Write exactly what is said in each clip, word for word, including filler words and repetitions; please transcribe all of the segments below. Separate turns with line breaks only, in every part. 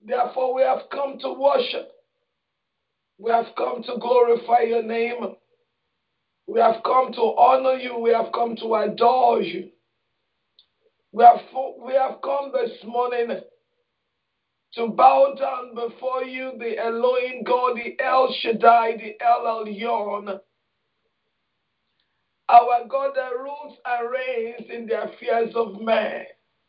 Therefore, we have come to worship. We have come to glorify your name. We have come to honor you. We have come to adore you. We have, we have come this morning to bow down before you, the Elohim God, the El Shaddai, the El Elyon, our God that rules and reigns in the affairs of man.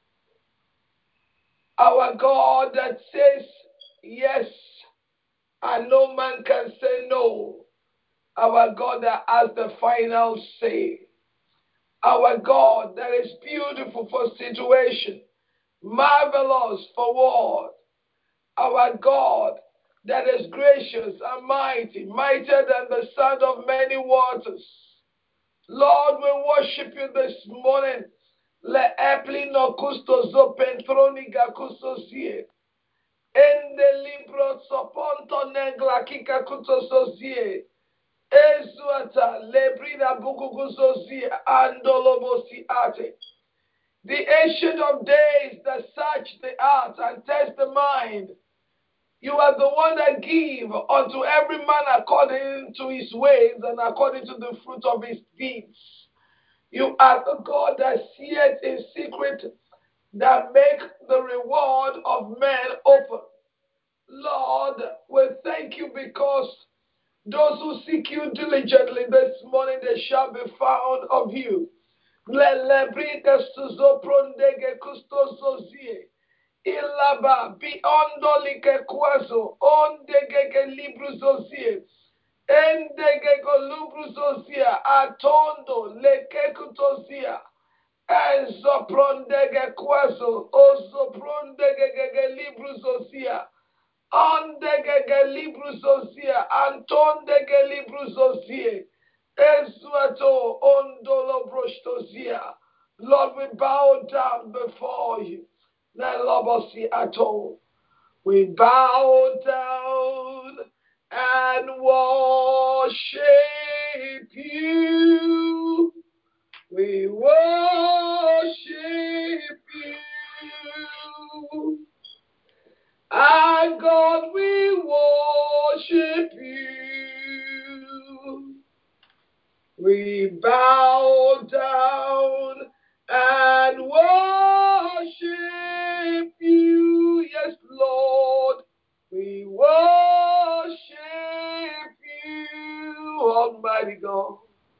Our God that says yes and no man can say no. Our God that has the final say. Our God that is beautiful for situation, marvelous for war. Our God that is gracious and mighty, mightier than the sound of many waters. Lord, we worship you this morning. Le epli no custos opentroni gacusosie. Ende libro soponto negla kika kutososie. Ezuata lebrina bukukusosie andolobosi ate. The ancient of days that search the heart and test the mind. You are the one that give unto every man according to his ways and according to the fruit of his deeds. You are the God that seeth in secret, that make the reward of men open. Lord, we thank you because those who seek you diligently this morning, they shall be found of you. Ilaba biondo like kwazo ondegege libruzozie endegege libruzozia atondo lekekutozia enzoprondege kwazo ozoprondegege libruzozia ondegege libruzozia antondege libruzozie ezuato ondolo brochtozia. Lord, we bow down before you. Nelobosi ato. We bow down and worship you. We worship you. Our God, we worship you. We bow down and worship you. Yes, Lord. We worship you, Almighty God.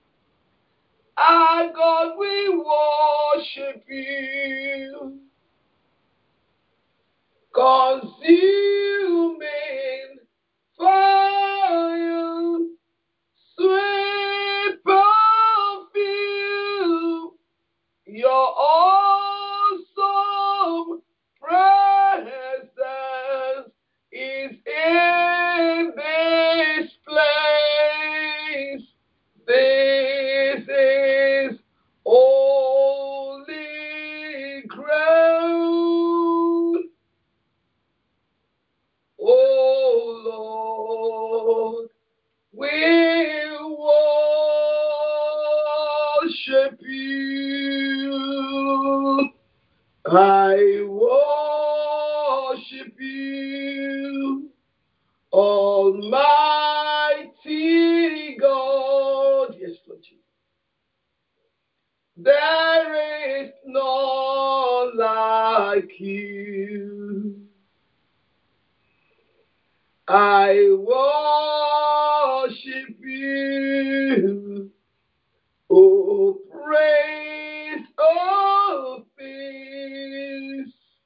Our God, we worship you. Consuming fire, sweet perfume, your awesome presence is in this place. This is holy ground. Oh Lord, we worship you. I worship you, Almighty God. Yes, Lord Jesus. There is none like you. I worship you. Oh, praise all things.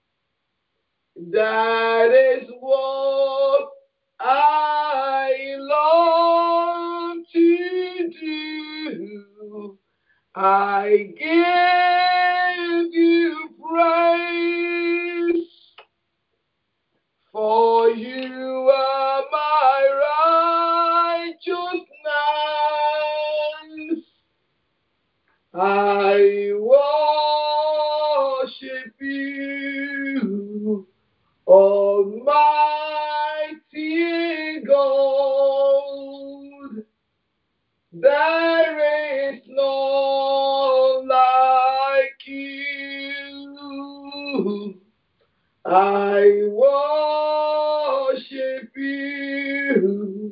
That is what I long to do. I give you praise, for you are my righteousness. I worship you, Almighty God. There is none like you. I worship you,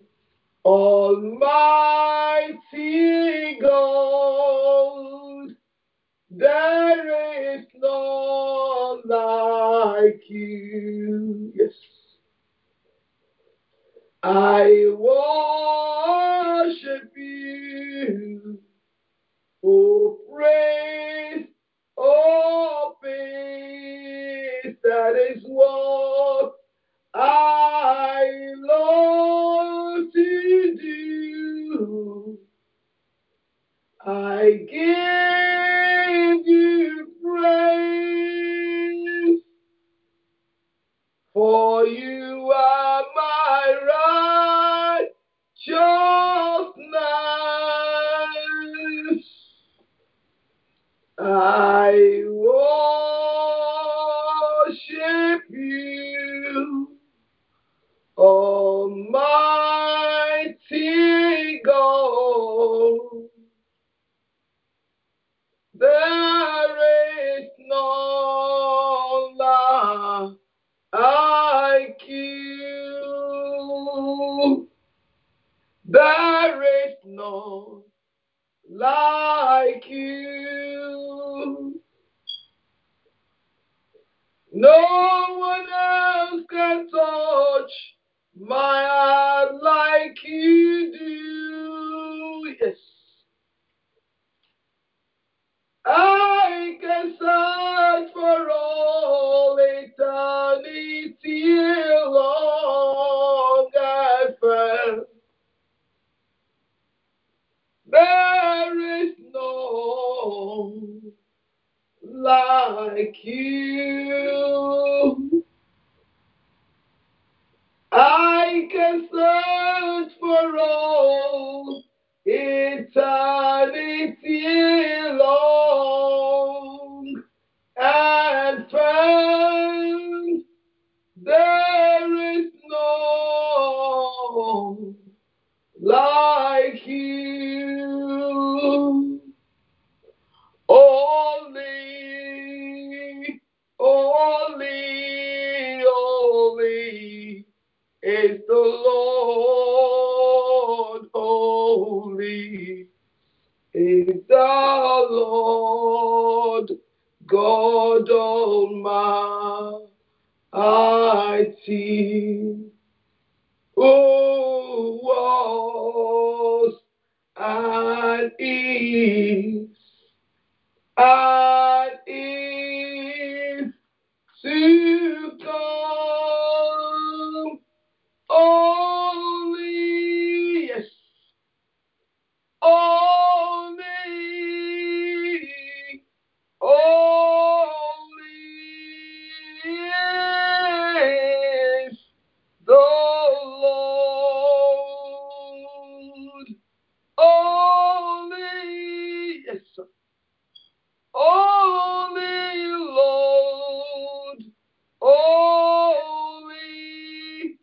Almighty God. There is none like you. Yes. I worship you. Oh, praise, oh, peace. That is what I long to do. I give you praise, for you are my righteousness. I worship you, Almighty God. There is none like you. There is none like you. No one else can touch my heart like you do. Yes. I can search for all eternity long and found. There is no like you. I can search for all eternity long and found. There is no like you. Holy, holy, holy is the Lord. Holy is the Lord God Almighty, who was and is and is to come. Only, yes, only, only is the Lord. Only, yes, only Lord. Only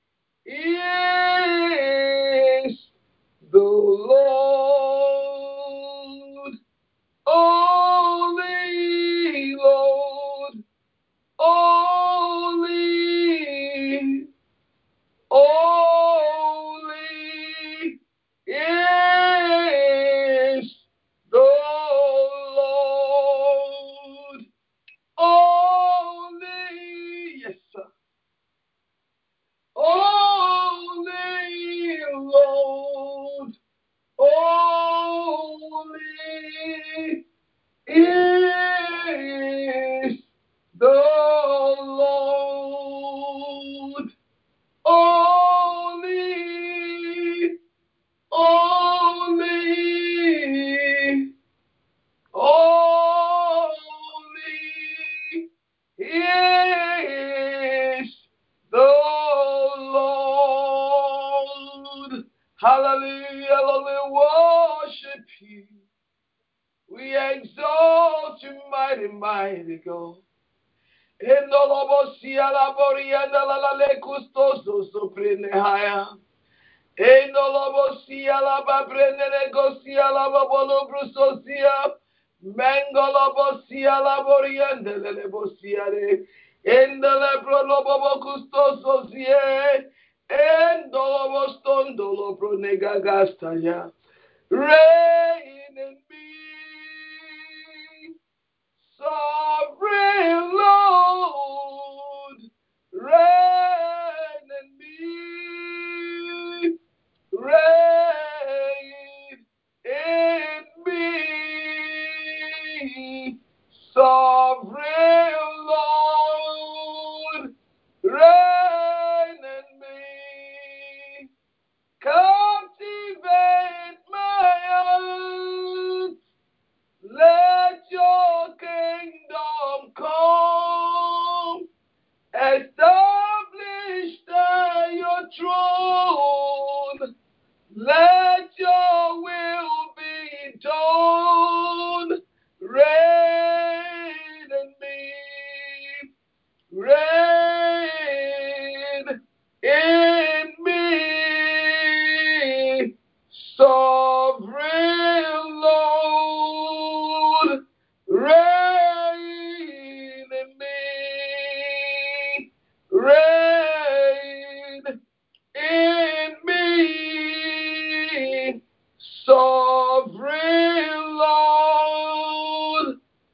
is the Lord. Only Lord. Only, only is the Lord. Only, yes, sir. Only Lord. Only is the Lord. Only, only, only is the Lord. Hallelujah, Lord, we worship you. We exalt you, mighty, mighty God. Enolobosia la borianda la la le custoso soprene haya. Enolobosia la babrene negosia la babolo brusosia. Mengolobosia la borianda le bosia re. Endele prolobobo custoso sie. Endolobostondolo pronegagastaya. Reign in me, sovereign Lord. Reign in me, reign in me, sovereign Lord. Reign in me, cultivate my heart. Let your kingdom come. Establish there your throne. Let your will be done. Reign in me. Reign in me, sovereign Lord. Reign in me, reign in me, sovereign Lord.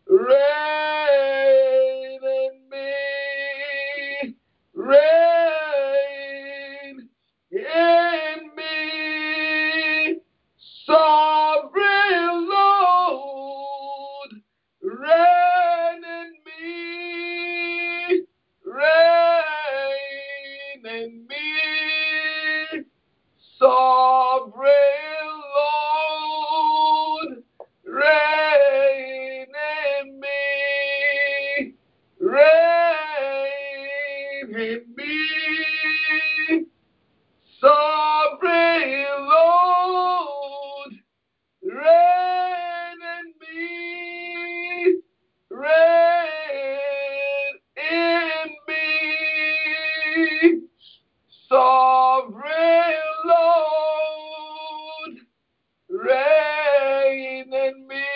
Reign in me, reign in me, sovereign Lord. Reign in me, reign in me, sovereign Lord. Reign in me, reign in me, sovereign Lord. Reign in me, reign in me, sovereign Lord. Reign in me.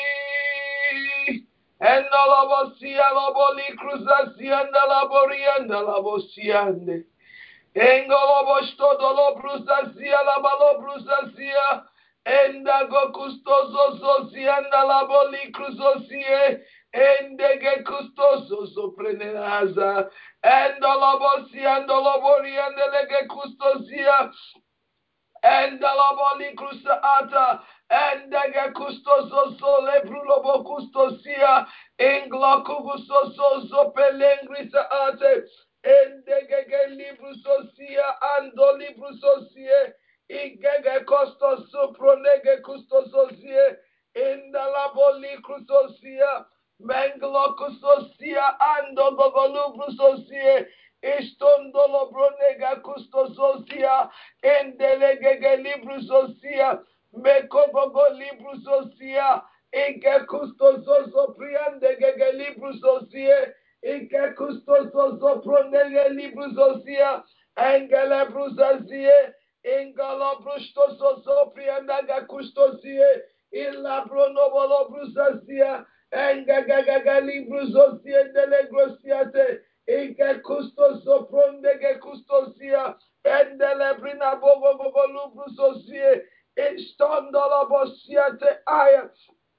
And alabosia laboli cruzasianda laborianda labosiande. Engolobosto dolo brusasia la balo brusasia. Enda go custoso zosianda laboli cruzosie. Endege custoso soprenenaza. And alabosianda laborianda lege custosia. And alabali cruza ata, and the custoso sole brulobo custosia, ingla cugusoso zopelengris ate, and the libru socia, and the libru socie, igege costos supronege custososie, in the laboli cruzosia, menglo custosia, and the gogolubru socie, istondolo bronega custososia, endelegege libru socia, mekogogo libru socia, ike custososo priandegege libru socie, ike custososo pronege libru socia, engele brusazie, ingala brustososo priandaga custosie, illa bronobolo brusacia, engagaga libru socie delegrosiate, ike custoso prondege custosia, endelebrina bogo bogo lubru sosie, istandola bosiate aya,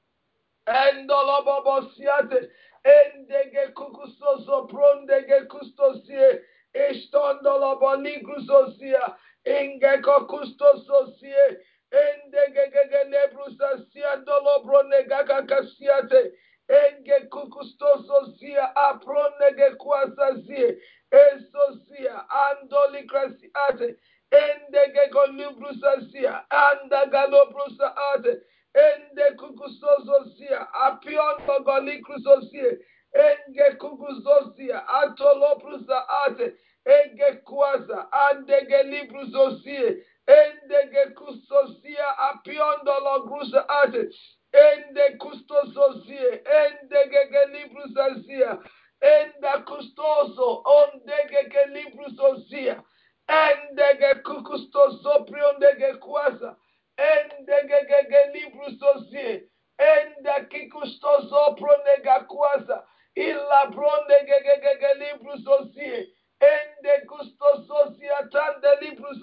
endola bosiate, endege kukusoso prondege custosie, istandola boligru sosia, ingeko custososie, endege lebru sosia, dolo bronega kakasiate, enge kukustososia, apronege kwasasie, esosia, andoli krasiate, endege golubrusasia, andagalobrusate, ate, ende kukusososia, apion golikrusosie, enge kukusosia, atoloprusa ate, enge kwaza, andege librusosie, endege kusosia, apion dologrusa ate, ende kustososie, endege librusasia, enda custoso, ondege librusosia, endege kukustoso priondege kwasa, endege librusosie, enda kikustoso pronega kwasa, illa prondege librusosie, ende custososia tande libru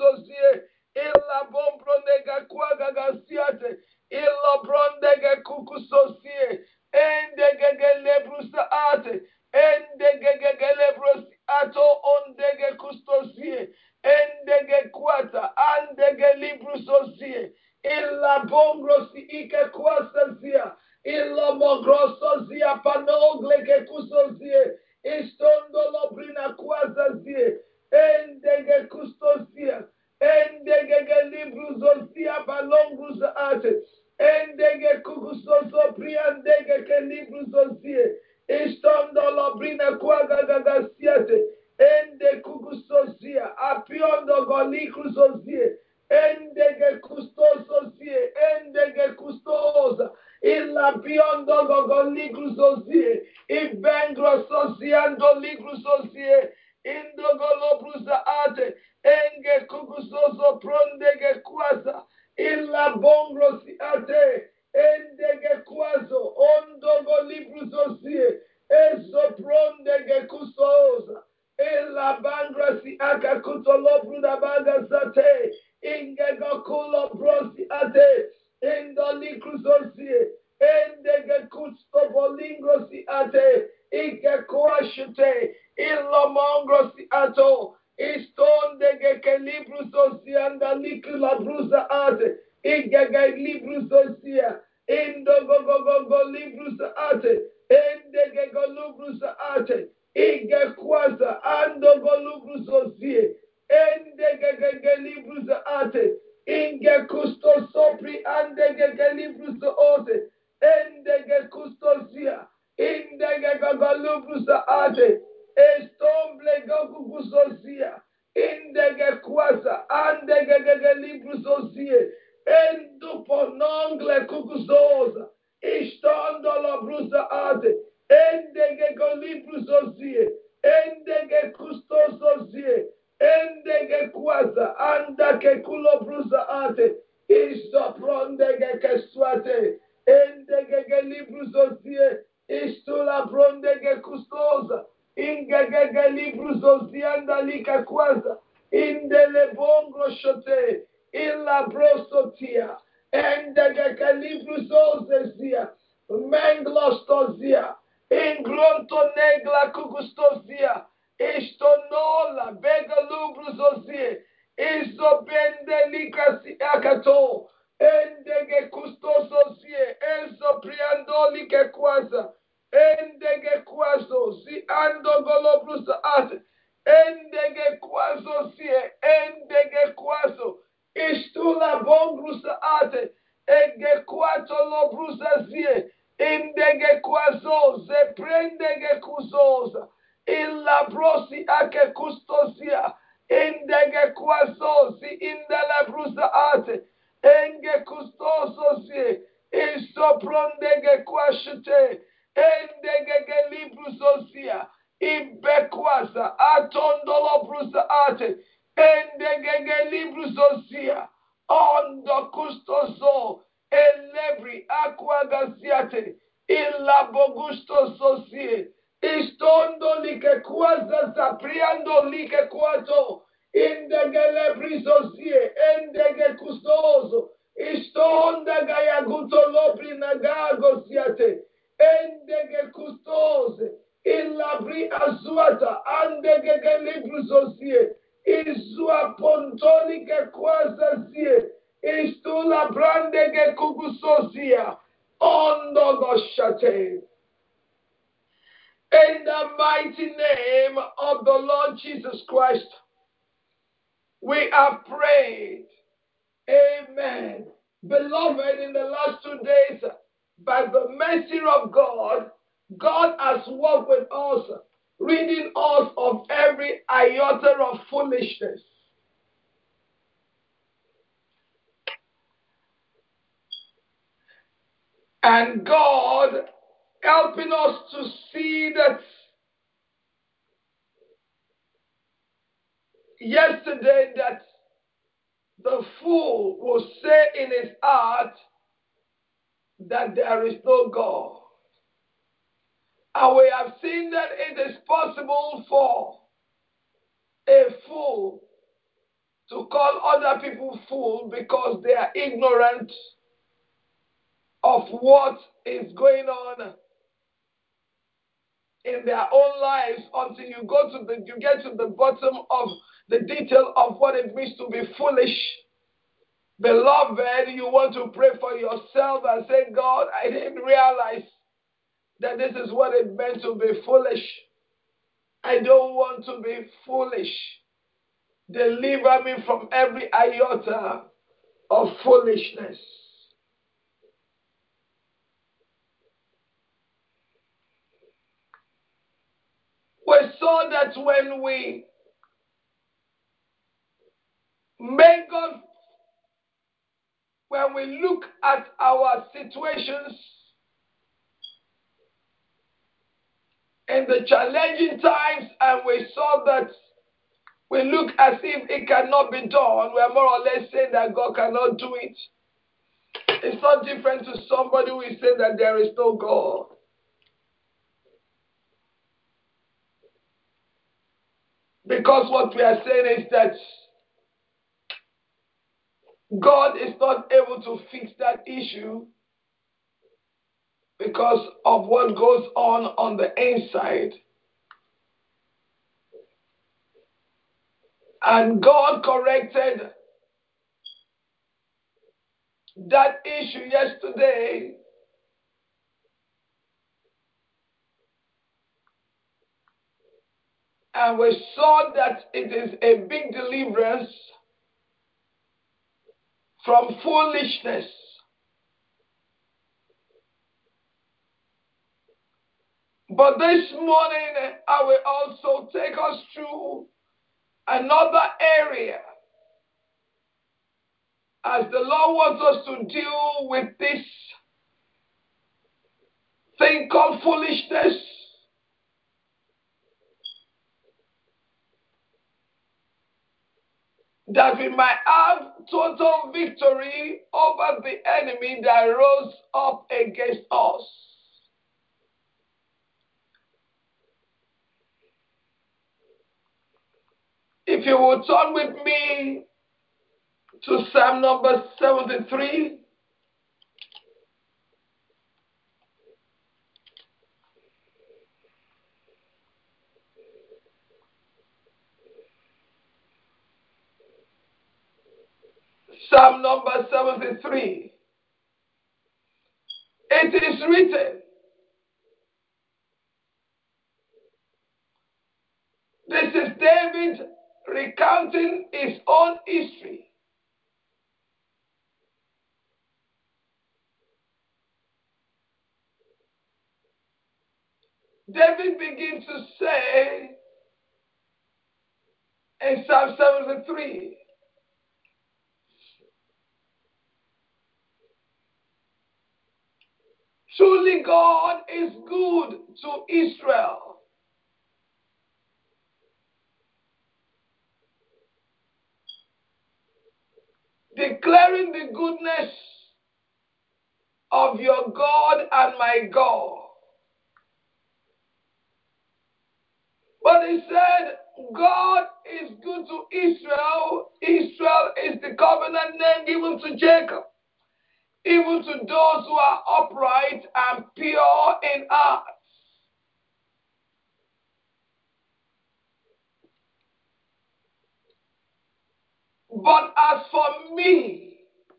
kustosie, endege kwata, andege librusosie, illa bongrosi ike kwasasia, illa mogrososia panogle ke kusosie, istondo lobrina kwasasie, endege kustosia, endege librusosia palongrusa ate, endege kugusoso priandege ke librusosie, istondo lobrina kwagagagasiate, ende kugusosia, apiondo golikrusosie, endege custososie, endege custosa, illa biondo gogoligrusosie, ibengro sosiando ligrusosie, indogolobrusa ate, enge kugusoso prondege quasa, illa bongrosi ate, endege quaso, ondogo librusosie, eso prondege custosa, illa bangrasi aka kutolobruda bagasate, ingega kulo brosi ate, indoli cruzosie, endege kusto bolingrosi ate, ike koashite, illo mongrosi ato, istondege ke librusosia, andali kula brusa ate, igege librusosia, indogogogogo librusa ate, endege golubrusa ate, ige kwasa, andogolubrusosie, endegegelibrus ate, inge custo sopri andegegelibrus ote, endege custosia, indegegelibrus ate, estomble gogugusosia, indege quasa, andegegelibrus osie, enduponongle cugusosa, istondolo brusa ate, endegegelibrus osie, endege custososie, endege quasa, anda ke kulo brusa ate, isto prondege ke suate, endege ge librusosie, istula prondege custosa, ingege ge librusosie, anda lika quasa, indele bongro shote, illa brosotia, endege ke librusosia, menglostosia, ingronto negla cugustosia, istonola begalubruzosie, isobende likasi akato, endege custososie, eso priandoli ke quasa, endege quaso, si ando golobrusa ate, endege quaso sie, endege quaso, istula bongrusa ate, ege quato lobrusa sie, indege quaso, ze prendege cusosa, illa brosi ake custosia, indege quasosi, indele brusa ate, enge custososi, iso prondege quashite, endege gelibrusosia, ibequasa, atondolo brusa ate, endege gelibrusosia, ondo custoso, elebri aquagaziate, illa bogusto sosie, istondo like quaza sapriando like quato, indege lebri sosie, endege custoso, istonda gayaguto lobri nagago siate, endege custose, illa bri azuata, andege libri sosie, isua pontolike quaza zie, istula brandege kugusosia, ondo shate. In the mighty name of the Lord Jesus Christ, we have prayed. Amen. Beloved, in the last two days, by the mercy of God, God has worked with us, ridding us of every iota of foolishness. And God helping us to see that yesterday that the fool will say in his heart that there is no God. And we have seen that it is possible for a fool to call other people fool because they are ignorant of what is going on in their own lives until you go to the you get to the bottom of the detail of what it means to be foolish. Beloved, you want to pray for yourself and say, God, I didn't realize that this is what it meant to be foolish. I don't want to be foolish. Deliver me from every iota of foolishness. We saw that when we make God, when we look at our situations in the challenging times and we saw that we look as if it cannot be done, we are more or less saying that God cannot do it. It's not different to somebody who is saying that there is no God. Because what we are saying is that God is not able to fix that issue because of what goes on on the inside. And God corrected that issue yesterday. And we saw that it is a big deliverance from foolishness. But this morning, I will also take us through another area as the Lord wants us to deal with this thing called foolishness. That we might have total victory over the enemy that rose up against us. If you will turn with me to Psalm number seventy-three. Psalm number seventy-three. It is written, this is David recounting his own history. David begins to say in Psalm seventy-three, truly God is good to Israel, declaring the goodness of your God and my God. But he said, God is good to Israel. Israel is the covenant name given to Jacob, even to those who are upright and pure in heart. But as for me,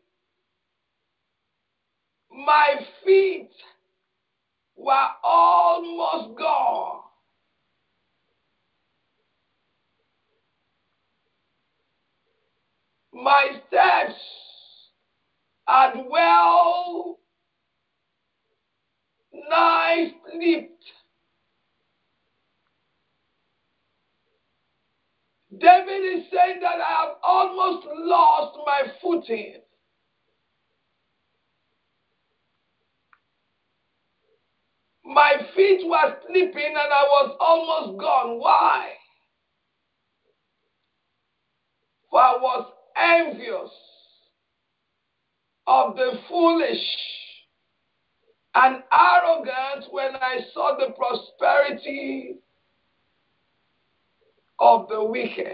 my feet were almost gone. My steps had well nigh slipped. David is saying that I have almost lost my footing. My feet were slipping and I was almost gone. Why? For I was envious of the foolish and arrogant when I saw the prosperity of the wicked.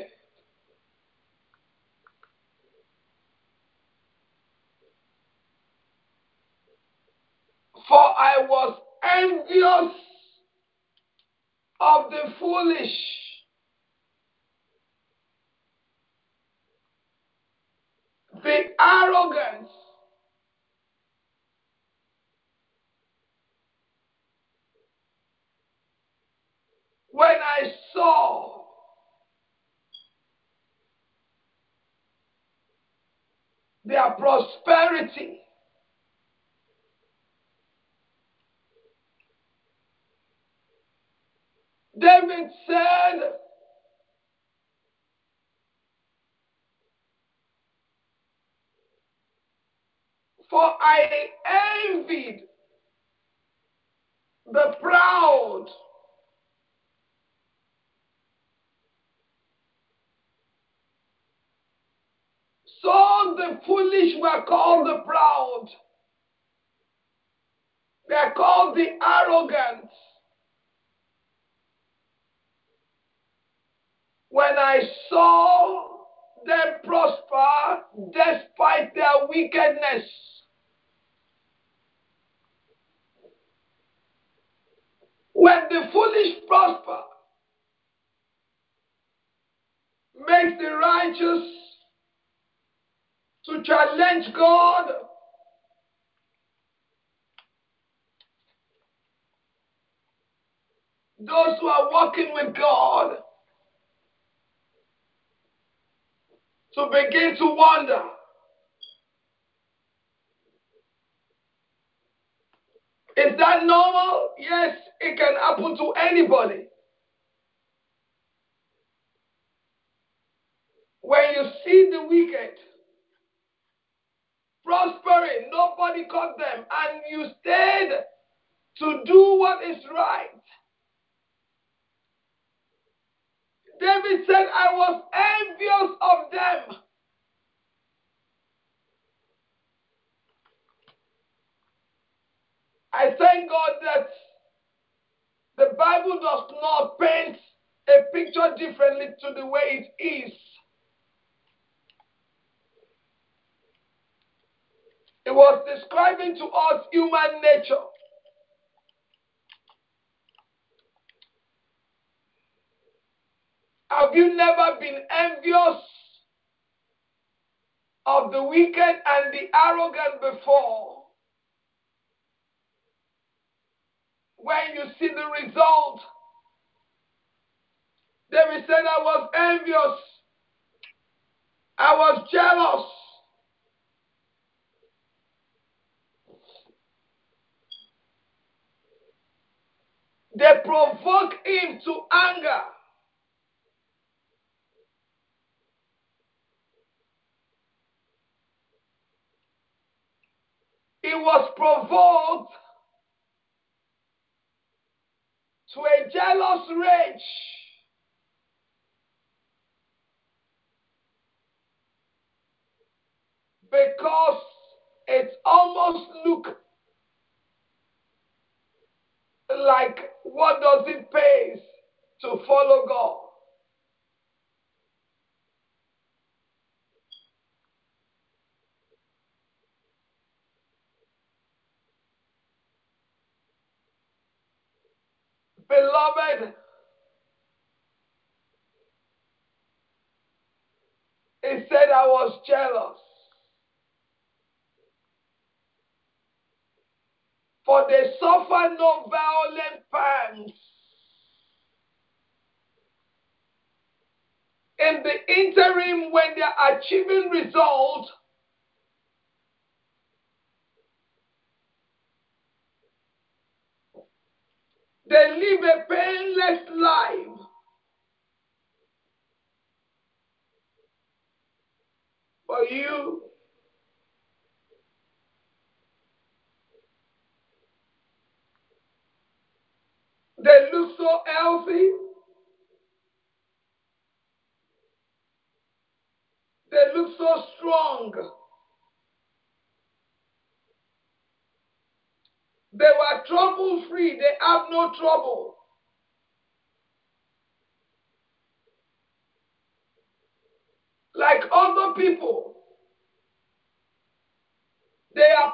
For I was envious of the foolish. The arrogance. When I saw their prosperity, David said, for I envied the proud, so the foolish were called the proud. They are called the arrogant. When I saw them prosper despite their wickedness, when the foolish prosper, makes the righteous to challenge God, those who are walking with God to begin to wonder, is that normal? Yes, it can happen to anybody. When you see the wicked prospering, nobody caught them, and you stayed to do what is right. David said, I was envious of them. I thank God that the Bible does not paint a picture differently to the way it is. It was describing to us human nature. Have you never been envious of the wicked and the arrogant before? When you see the result, David said, I was envious. I was jealous. They provoked him to anger. He was provoked to a jealous rage because it almost looked like, what does it pay to follow God? Beloved, he said, I was jealous. For they suffer no violent pangs. In the interim, when they are achieving results, they live a painless life. For you, they look so healthy. They look so strong. They were trouble-free. They have no trouble. Like other people, they are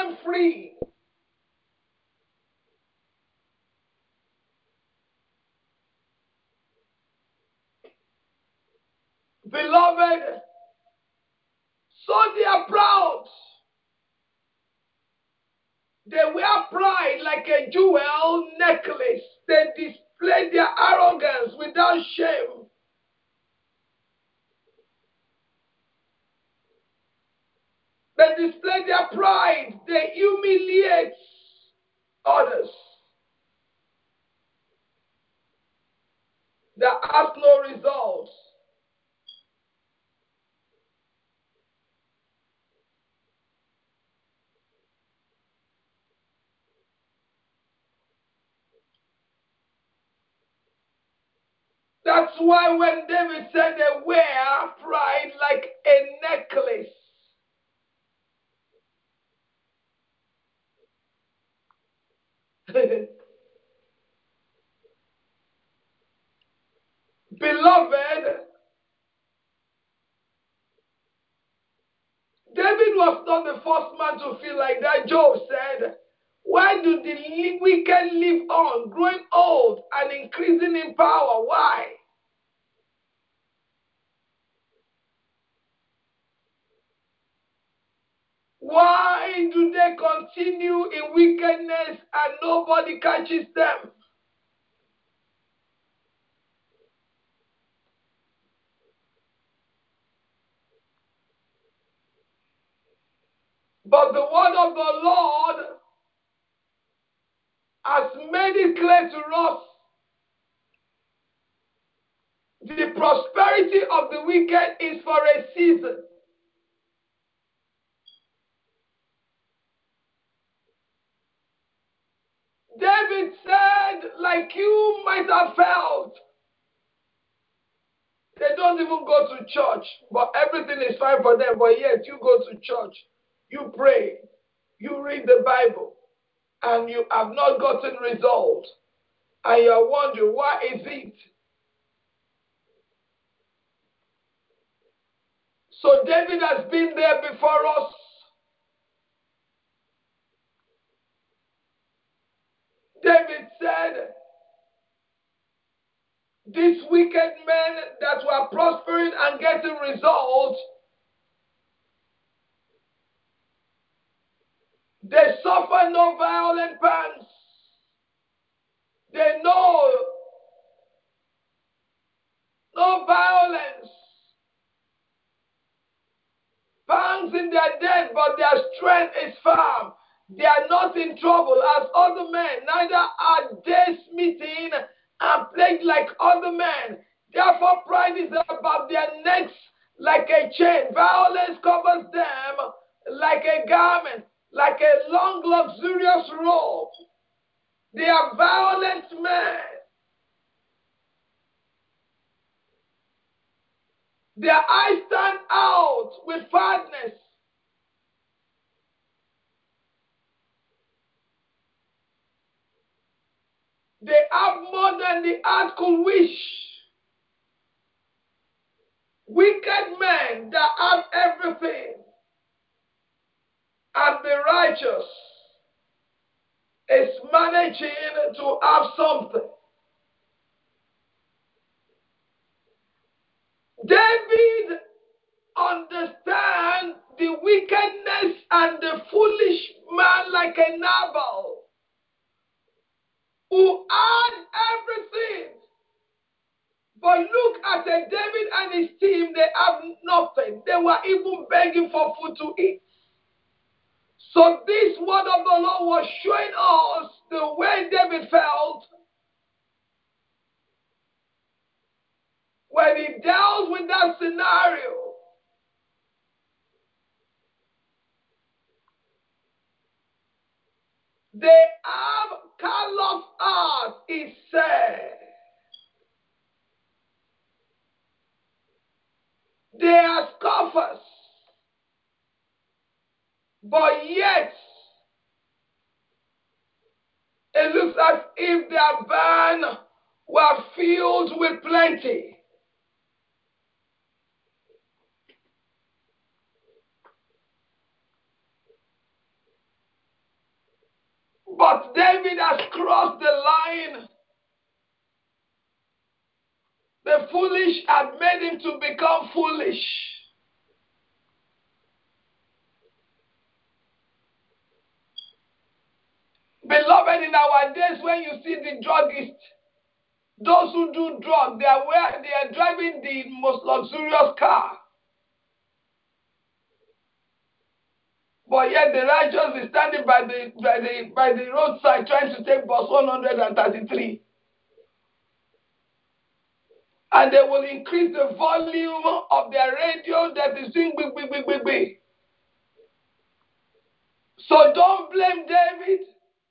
problem-free. Beloved, so they are proud. They wear pride like a jewel necklace. They display their arrogance without shame. They display their pride. They humiliate others. That has no results. That's why when David said they wear pride like a necklace. Beloved, David was not the first man to feel like that. Job said, why do the wicked live on, growing old and increasing in power? Why? Why do they continue in wickedness and nobody catches them? But the word of the Lord has made it clear to us the prosperity of the wicked is for a season. David said, like you might have felt, they don't even go to church, but everything is fine for them. But yet you go to church, you pray, you read the Bible, and you have not gotten results. And you're wondering, why is it? So David has been there before us. David said, these wicked men that were prospering and getting results, they suffer no violent pangs. They know no violence. Pangs in their death, but their strength is firm. They are not in trouble as other men, neither are they smitten and plagued like other men. Therefore, pride is about their necks like a chain. Violence covers them like a garment, like a long, luxurious robe. They are violent men. Their eyes stand out with fatness. They have more than the heart could wish. Wicked men that have everything, and the righteous is managing to have something. David understands the wickedness and the foolish man like a Nabal who had everything. But look at a David and his team, they have nothing. They were even begging for food to eat. So this word of the Lord was showing us the way David felt when he dealt with that scenario. They have callous hearts, he said. They are scoffers. But yet, it looks as if their barn were filled with plenty. But David has crossed the line. The the foolish had made him to become foolish. Beloved, in our days when you see the druggists, those who do drugs, they are where they are driving the most luxurious car. But yet the righteous is standing by the by the by the roadside trying to take bus one hundred thirty-three. And they will increase the volume of their radio that is doing big, big, big, big, big. So don't blame David.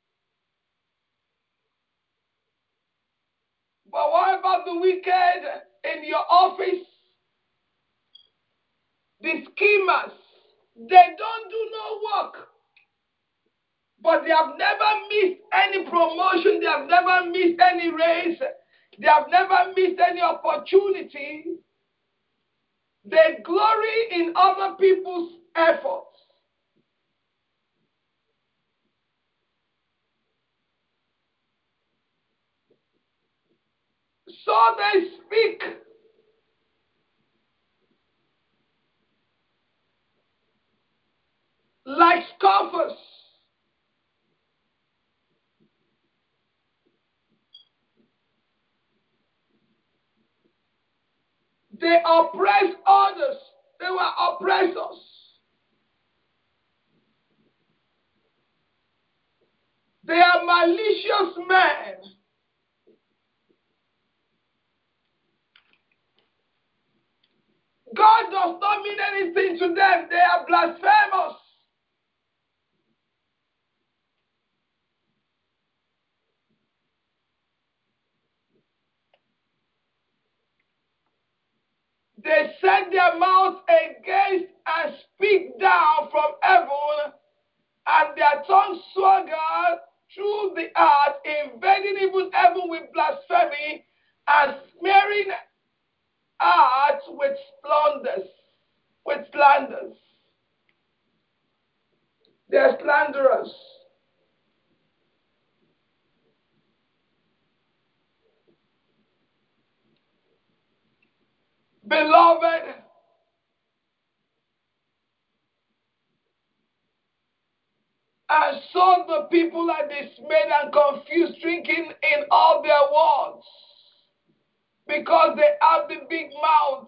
But what about the wicked in your office? The schemers, they don't do no work. But they have never missed any promotion. They have never missed any race. They have never missed any opportunity. They glory in other people's efforts. So they speak like scoffers. They oppress others. They were oppressors. They are malicious men. God does not mean anything to them. They are blasphemous. They set their mouths against and speak down from heaven, and their tongues swagger through the earth, invading even heaven with blasphemy and smearing earth with slanders. With slanders. They are slanderers. Beloved, and so the people are dismayed and confused, drinking in all their words, because they have the big mouths.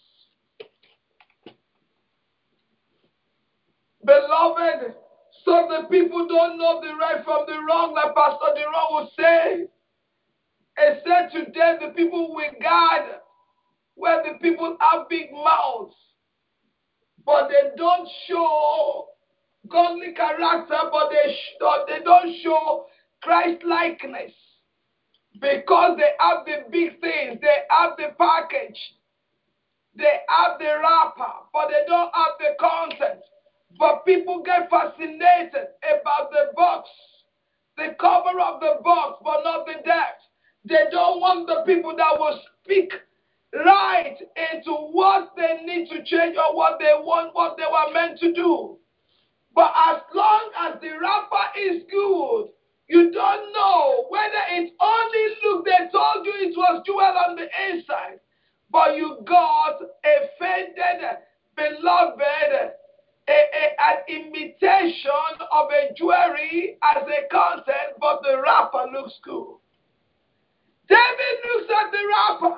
Beloved, so the people don't know the right from the wrong, like Pastor Deron will say. It said today the people will guard where the people have big mouths, but they don't show godly character, but they, sh- they don't show Christ likeness. Because they have the big things, they have the package, they have the wrapper, but they don't have the content. But people get fascinated about the box, the cover of the box, but not the depth. They don't want the people that will speak right into what they need to change or what they want, what they were meant to do. But as long as the wrapper is good, you don't know whether it only looked, they told you it was jewel on the inside, but you got a faded, beloved, a, a, an imitation of a jewelry as a content, but the wrapper looks good. David looks at the wrapper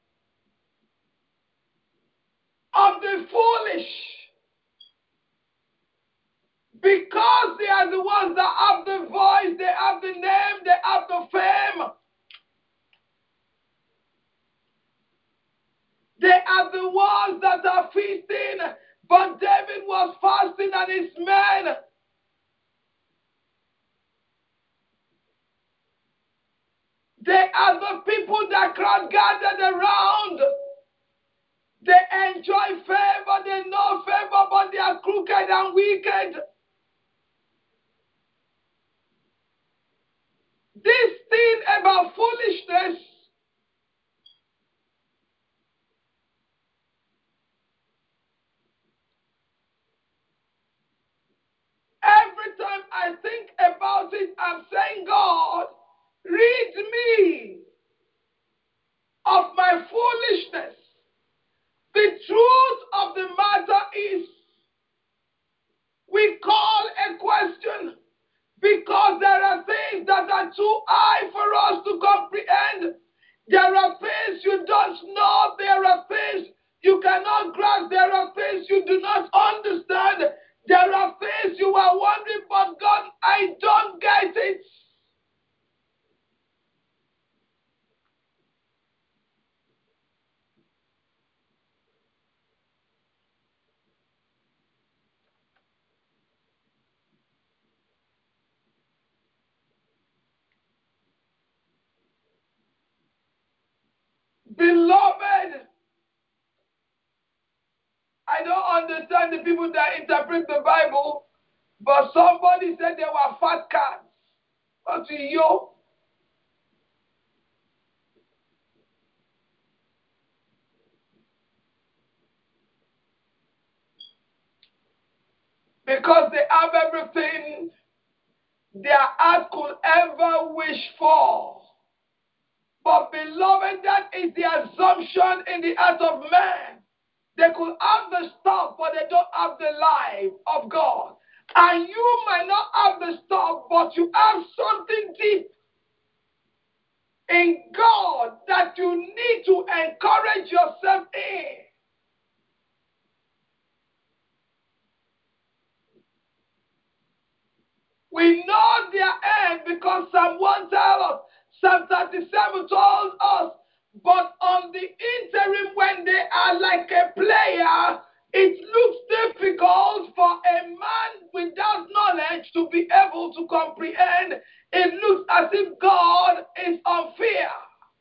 of the foolish, because they are the ones that have the voice, they have the name, they have the fame. They are the ones that are feasting, but David was fasting and his men. They are the people that crowd gathered around. They enjoy favor, they know favor, but they are crooked and wicked. This thing about foolishness every time I think about it, I'm saying, God, rid me of my of the matter is, we call a question because there are things that are too high for us to comprehend. There are things you don't know. There are things you cannot grasp. There are things you do not understand. There are things you are wondering, but God, I don't get it. Beloved, I don't understand the people that interpret the Bible, but somebody said they were fat cats. But to you, because they have everything their heart could ever wish for. But beloved, that is the assumption in the heart of man. They could have the stuff, but they don't have the life of God. And you might not have the stuff, but you have something deep in God that you need to encourage yourself in. We know their end because Psalm one tells us, Psalm thirty-seven told us, but on the interim, when they are like a player, it looks difficult for a man without knowledge to be able to comprehend. It looks as if God is unfair.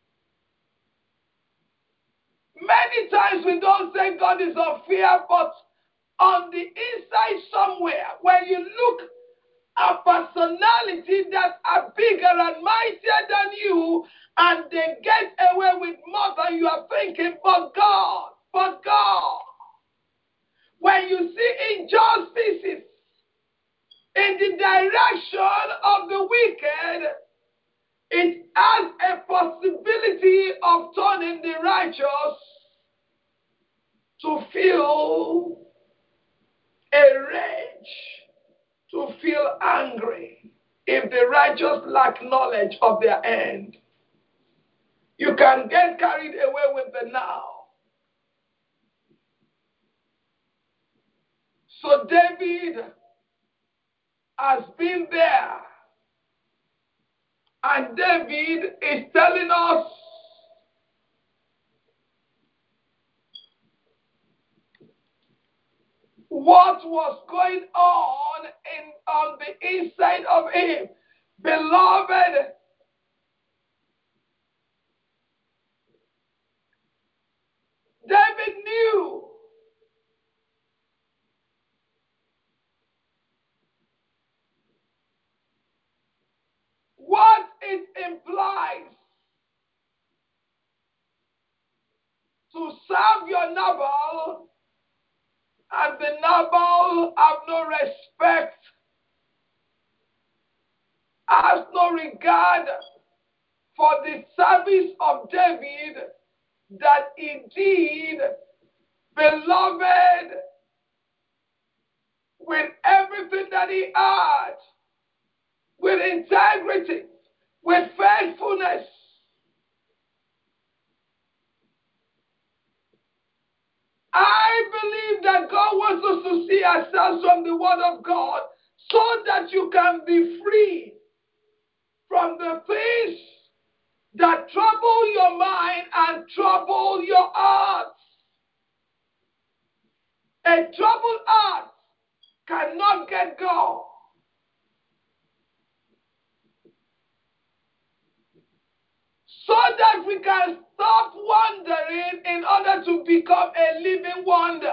Many times we don't say God is unfair, but on the inside somewhere, when you look a personality that are bigger and mightier than you, and they get away with more than you are thinking, but God, but God. When you see injustices in the direction of the wicked, it has a possibility of turning the righteous to feel a rage, to feel angry. If the righteous lack knowledge of their end, you can get carried away with the now. So David has been there, and David is telling us what was going on in on the inside of him. Beloved, David knew what it implies to serve your Nabal, and the Nabal have no respect, has no regard for the service of David that he did, beloved, with everything that he had, with integrity, with faithfulness. I believe that God wants us to see ourselves from the Word of God so that you can be free from the things that trouble your mind and trouble your heart. A troubled heart cannot get God. So that we can stop wandering in order to become a living wonder.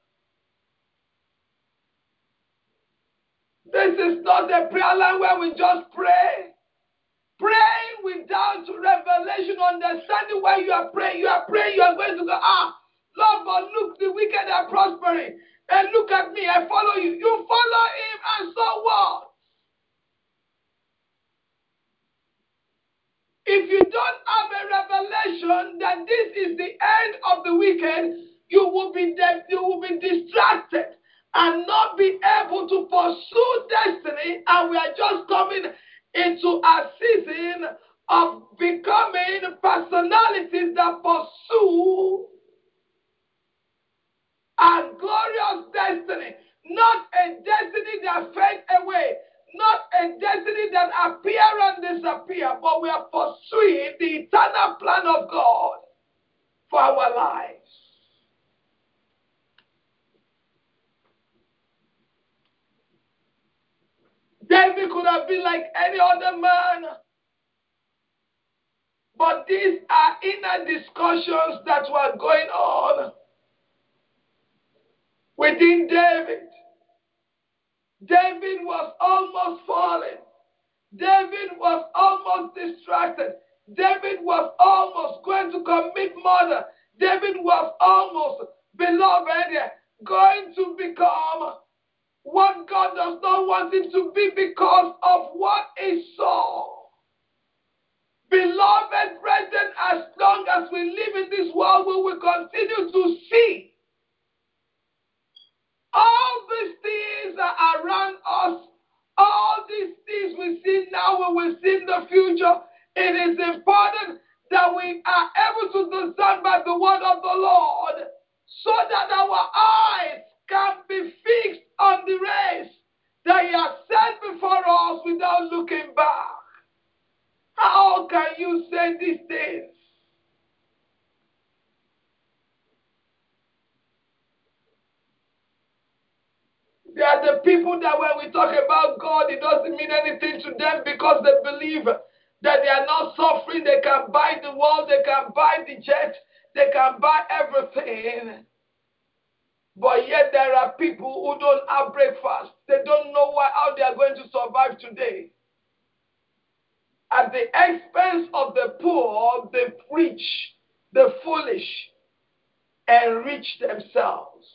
This is not a prayer line where we just pray. Praying without revelation, understanding why you are praying. You are praying, you are going to go, ah, Lord, but look, the wicked are prospering. And look at me, I follow you. You follow him, and so what? If you don't have a revelation that this is the end of the wicked, you will be be you will be distracted and not be able to pursue destiny. And we are just coming into a season of becoming personalities that pursue a glorious destiny, not a destiny that fades away, not a destiny that appear and disappear, but we are pursuing the eternal plan of God for our lives. David could have been like any other man, but these are inner discussions that were going on within David. David was almost falling. David was almost distracted. David was almost going to commit murder. David was almost, beloved, going to become what God does not want him to be because of what he saw. Beloved brethren, as long as we live in this world, we will continue to see all these things are around us. All these things we see now, we will see in the future. It is important that we are able to discern by the word of the Lord so that our eyes can be fixed on the race that he has set before us without looking back. How can you say these things? They are the people that when we talk about God, it doesn't mean anything to them because they believe that they are not suffering. They can buy the world, they can buy the jet, they can buy everything. But yet there are people who don't have breakfast. They don't know why, how they are going to survive today. At the expense of the poor, the rich, the foolish, enrich themselves.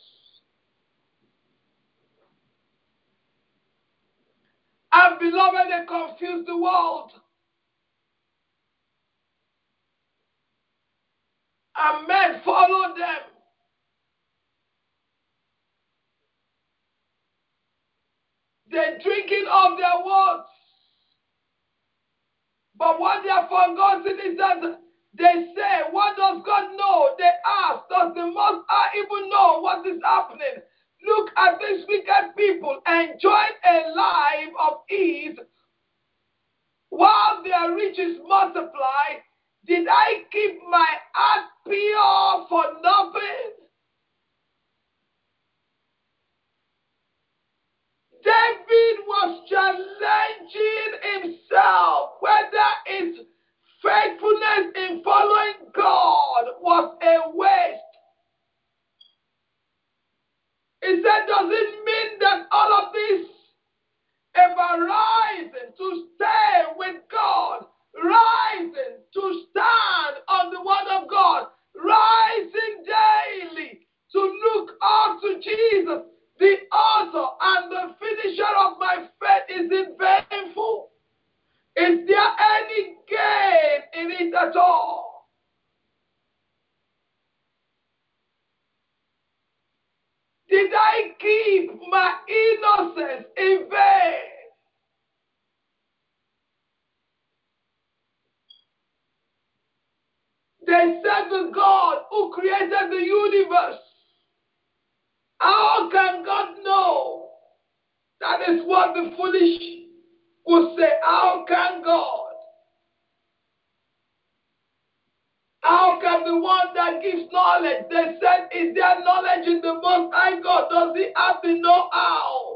And beloved, they confuse the world. And men follow them. They're drinking of their words. But what they have forgotten is that they say, what does God know? They ask, does the Most High even know what is happening? Look at these wicked people enjoying a life of ease while their riches multiply. Did I keep my heart pure for nothing? David was challenging himself whether his faithfulness in following God was a waste. He said, does it mean that all of this ever rising to stay with God, rising to stand on the word of God, rising daily to look up to Jesus, the author and the finisher of my faith, is it painful? Is there any gain in it at all? Did I keep my innocence in vain? They said to God who created the universe, how can God know? That is what the foolish will say. How can God? How can the one that gives knowledge? They said, is there knowledge in the Most High God? Does he have the know-how?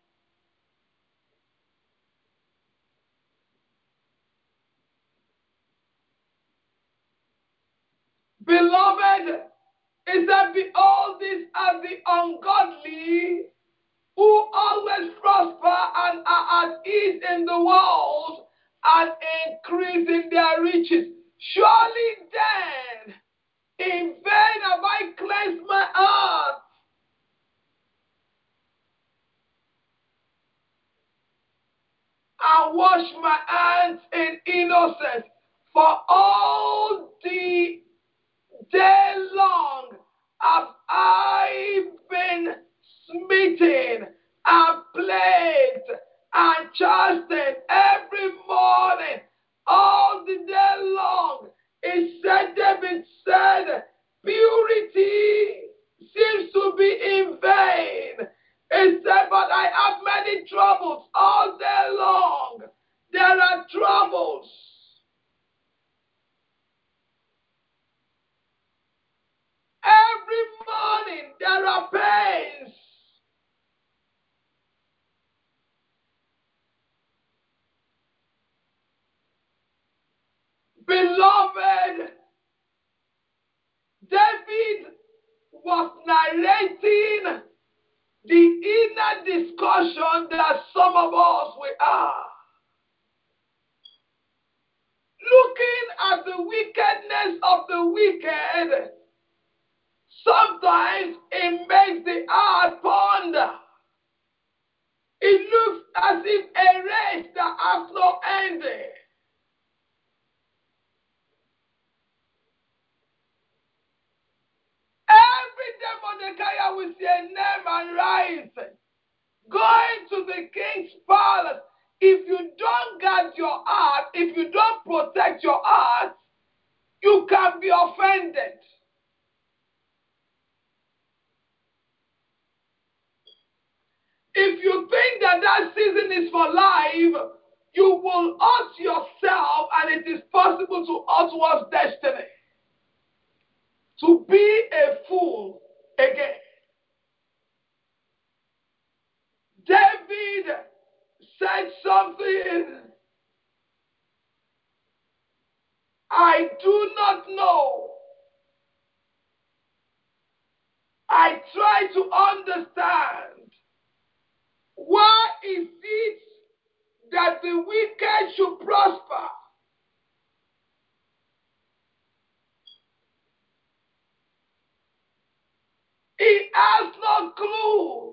Beloved, is that behold, these are the ungodly who always prosper and are at ease in the world and increase in their riches. Surely then, in vain have I cleansed my heart and washed my hands in innocence. For all the day long have I be in vain. He said, but I have many troubles all day long. There are troubles. Every morning there are pains. Beloved, David was narrating the inner discussion that some of us we are. Looking at the wickedness of the wicked, sometimes it makes the heart ponder. It looks as if a race that has no ending. Every day Mordecai will see a name and rise, going to the king's palace. If you don't guard your heart, if you don't protect your heart, you can be offended. If you think that that season is for life, you will hurt yourself, and it is possible to hurt one's destiny. To be a fool again. David said something. I do not know. I try to understand. Why is it that the wicked should prosper? He has no clue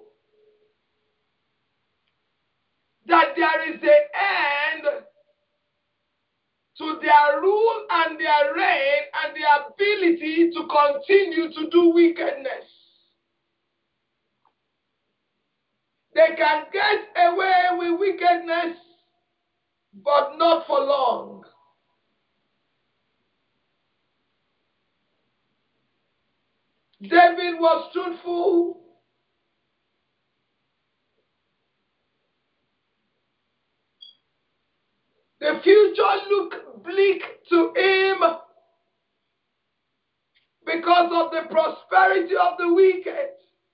that there is an end to their rule and their reign and their ability to continue to do wickedness. They can get away with wickedness, but not for long. David was truthful. The future looked bleak to him because of the prosperity of the wicked.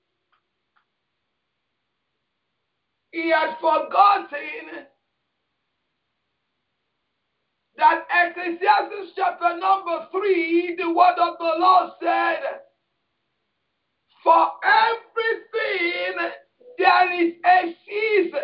He had forgotten that Ecclesiastes chapter number three, the word of the Lord said, for everything there is a season.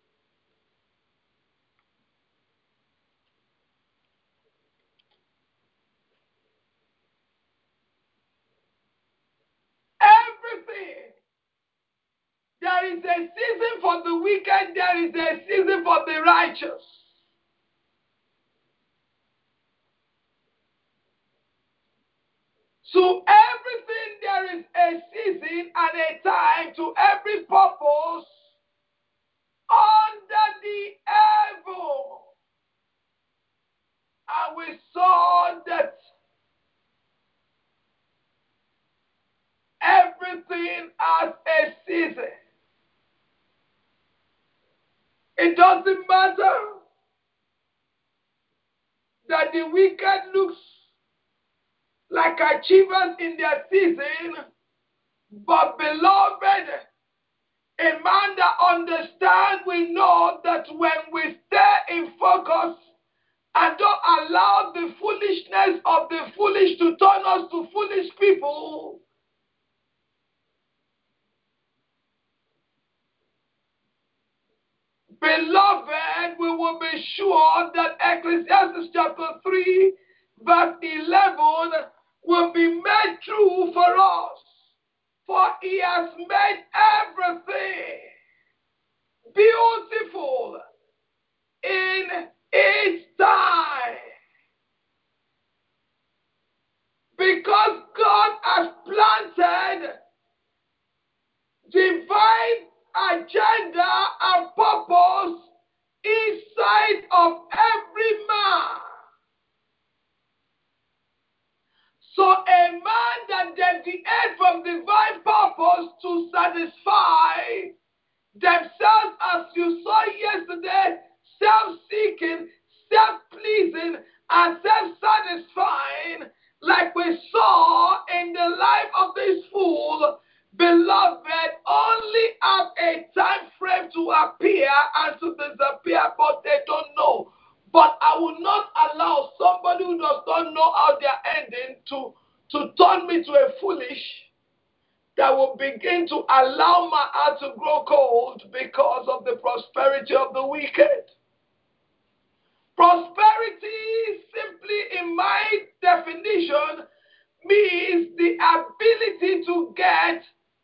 Everything. There is a season for the wicked, there is a season for the righteous. To everything there is a season and a time, to every purpose under the heaven. And we saw that everything has a season. It doesn't matter that the wicked looks like achievers in their season, but beloved, a man that understands will know that when we stay in focus and don't allow the foolishness of the foolish to turn us to foolish people, beloved, we will be sure that Ecclesiastes chapter three, verse eleven will be made true for us. For he has made everything beautiful in its time. Because God has planted divine agenda and purpose inside of every man. So a man that deviates from divine purpose purpose to satisfy themselves, as you saw yesterday, self-seeking, self-pleasing, and self-satisfying, like we saw in the life of this fool. Beloved, only have a time frame to appear and to disappear, but they don't know. But I will not allow somebody who does not know how they are ending to, to turn me to a foolish that will begin to allow my heart to grow cold because of the prosperity of the wicked. Prosperity, simply in my definition, means the ability to get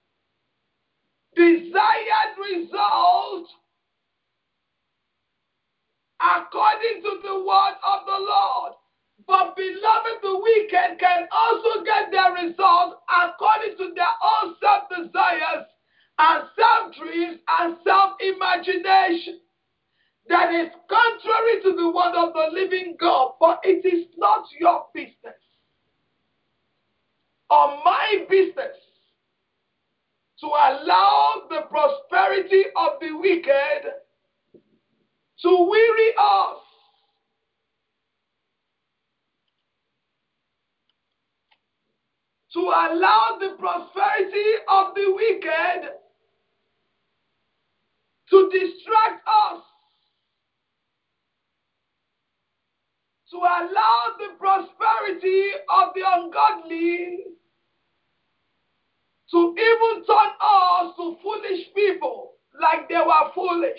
desired results according to the word of the Lord. But beloved, the wicked can also get their results according to their own self-desires and self-dreams and self-imagination. That is contrary to the word of the living God, but it is not your business or my business to allow the prosperity of the wicked to weary us. To allow the prosperity of the wicked to distract us. To allow the prosperity of the ungodly to even turn us to foolish people like they were foolish.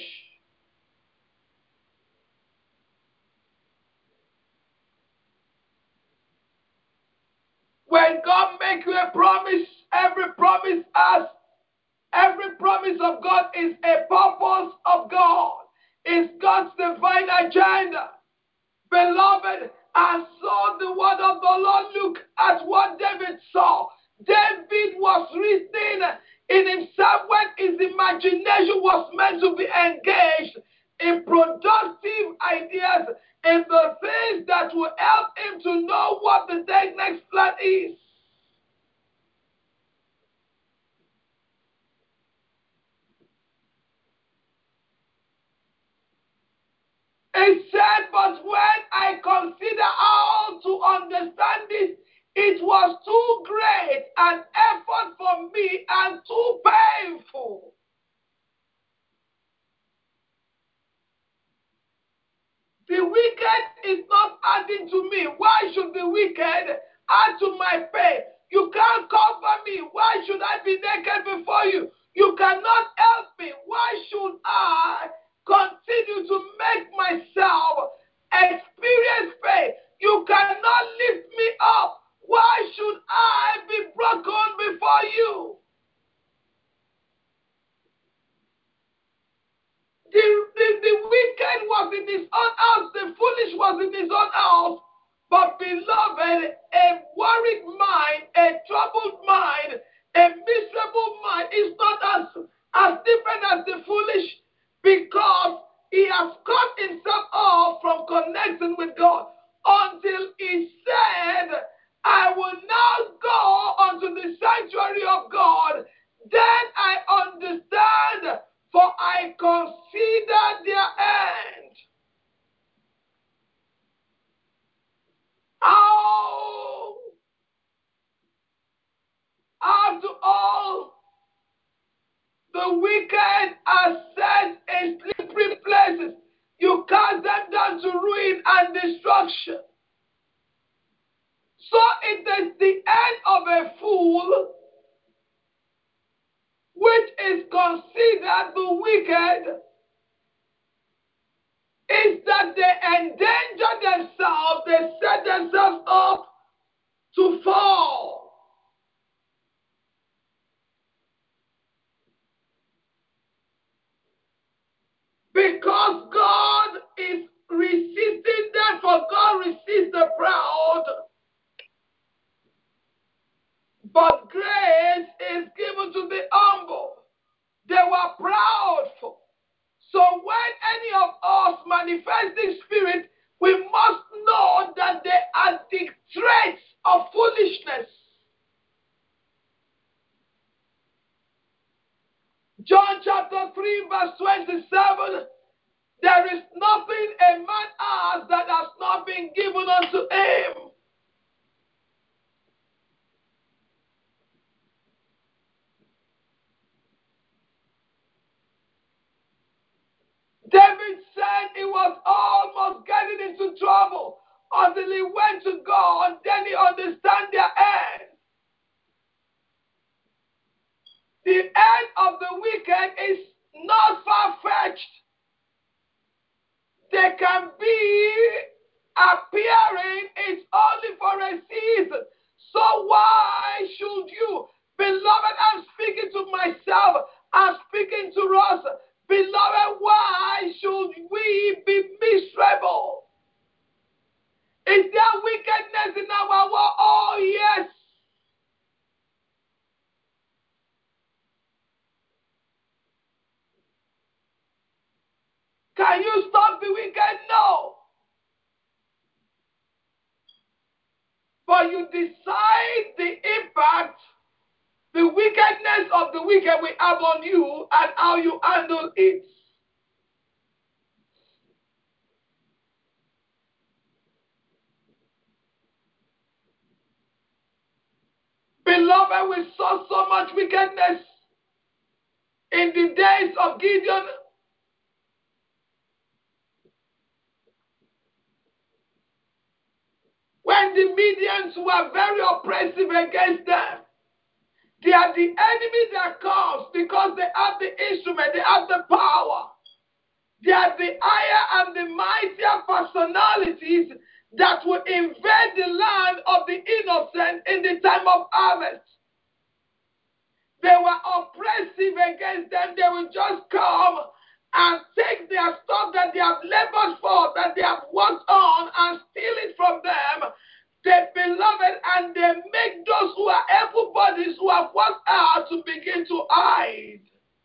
When God makes you a promise, every promise has, every promise of God is a purpose of God. It's God's divine agenda. Beloved, I saw the word of the Lord. Look at what David saw. David was reasoning in himself when his imagination was meant to be engaged in productive ideas, in the things that will help him to know what the next plan is. It said, but when I consider how to understand this, it was too great an effort for me and too painful. The wicked is not adding to me. Why should the wicked add to my pain? You can't cover me. Why should I be naked before you? You cannot help me. Why should I continue to make myself experience pain? You cannot lift me up. Why should I be broken before you? The, the, the wicked was in his own house, the foolish was in his own house. But beloved, a worried mind, a troubled mind, a miserable mind is not as, as different as the foolish, because he has cut himself off from connecting with God until he said, I will now go unto the sanctuary of God. Then I understand, for I consider their end. How, after all, the wicked are set in slippery places. You cast them down to ruin and destruction. So it is the end of a fool, which is considered the wicked, is that they endanger themselves, they set themselves up to fall. Because God is resisting them, for God resists the proud, but grace is given to the humble. They were proudful. So when any of us manifest this spirit, we must know that they are the traits of foolishness. John chapter three, verse twenty-seven. There is nothing a man has that has not been given unto him. David said he was almost getting into trouble until he went to God, then he understood their end. The end of the wicked is not far-fetched. They can be appearing, it's only for a season. So why should you? Beloved, I'm speaking to myself. I'm speaking to us. Beloved, why should we be miserable? Is there wickedness in our world? Oh, yes. Can you stop the wicked? No. But you decide the impact the wickedness of the wicked will have on you and how you handle it. Beloved, we saw so much wickedness in the days of Gideon. When the Midians were very oppressive against them. They are the enemy that comes because they have the instrument, they have the power. They are the higher and the mightier personalities that will invade the land of the innocent in the time of harvest. They were oppressive against them. They will just come and take their stuff that they have labored for, that they have worked on, and steal it from them. They, beloved, and they make those who are able bodies who have worked hard to begin to hide.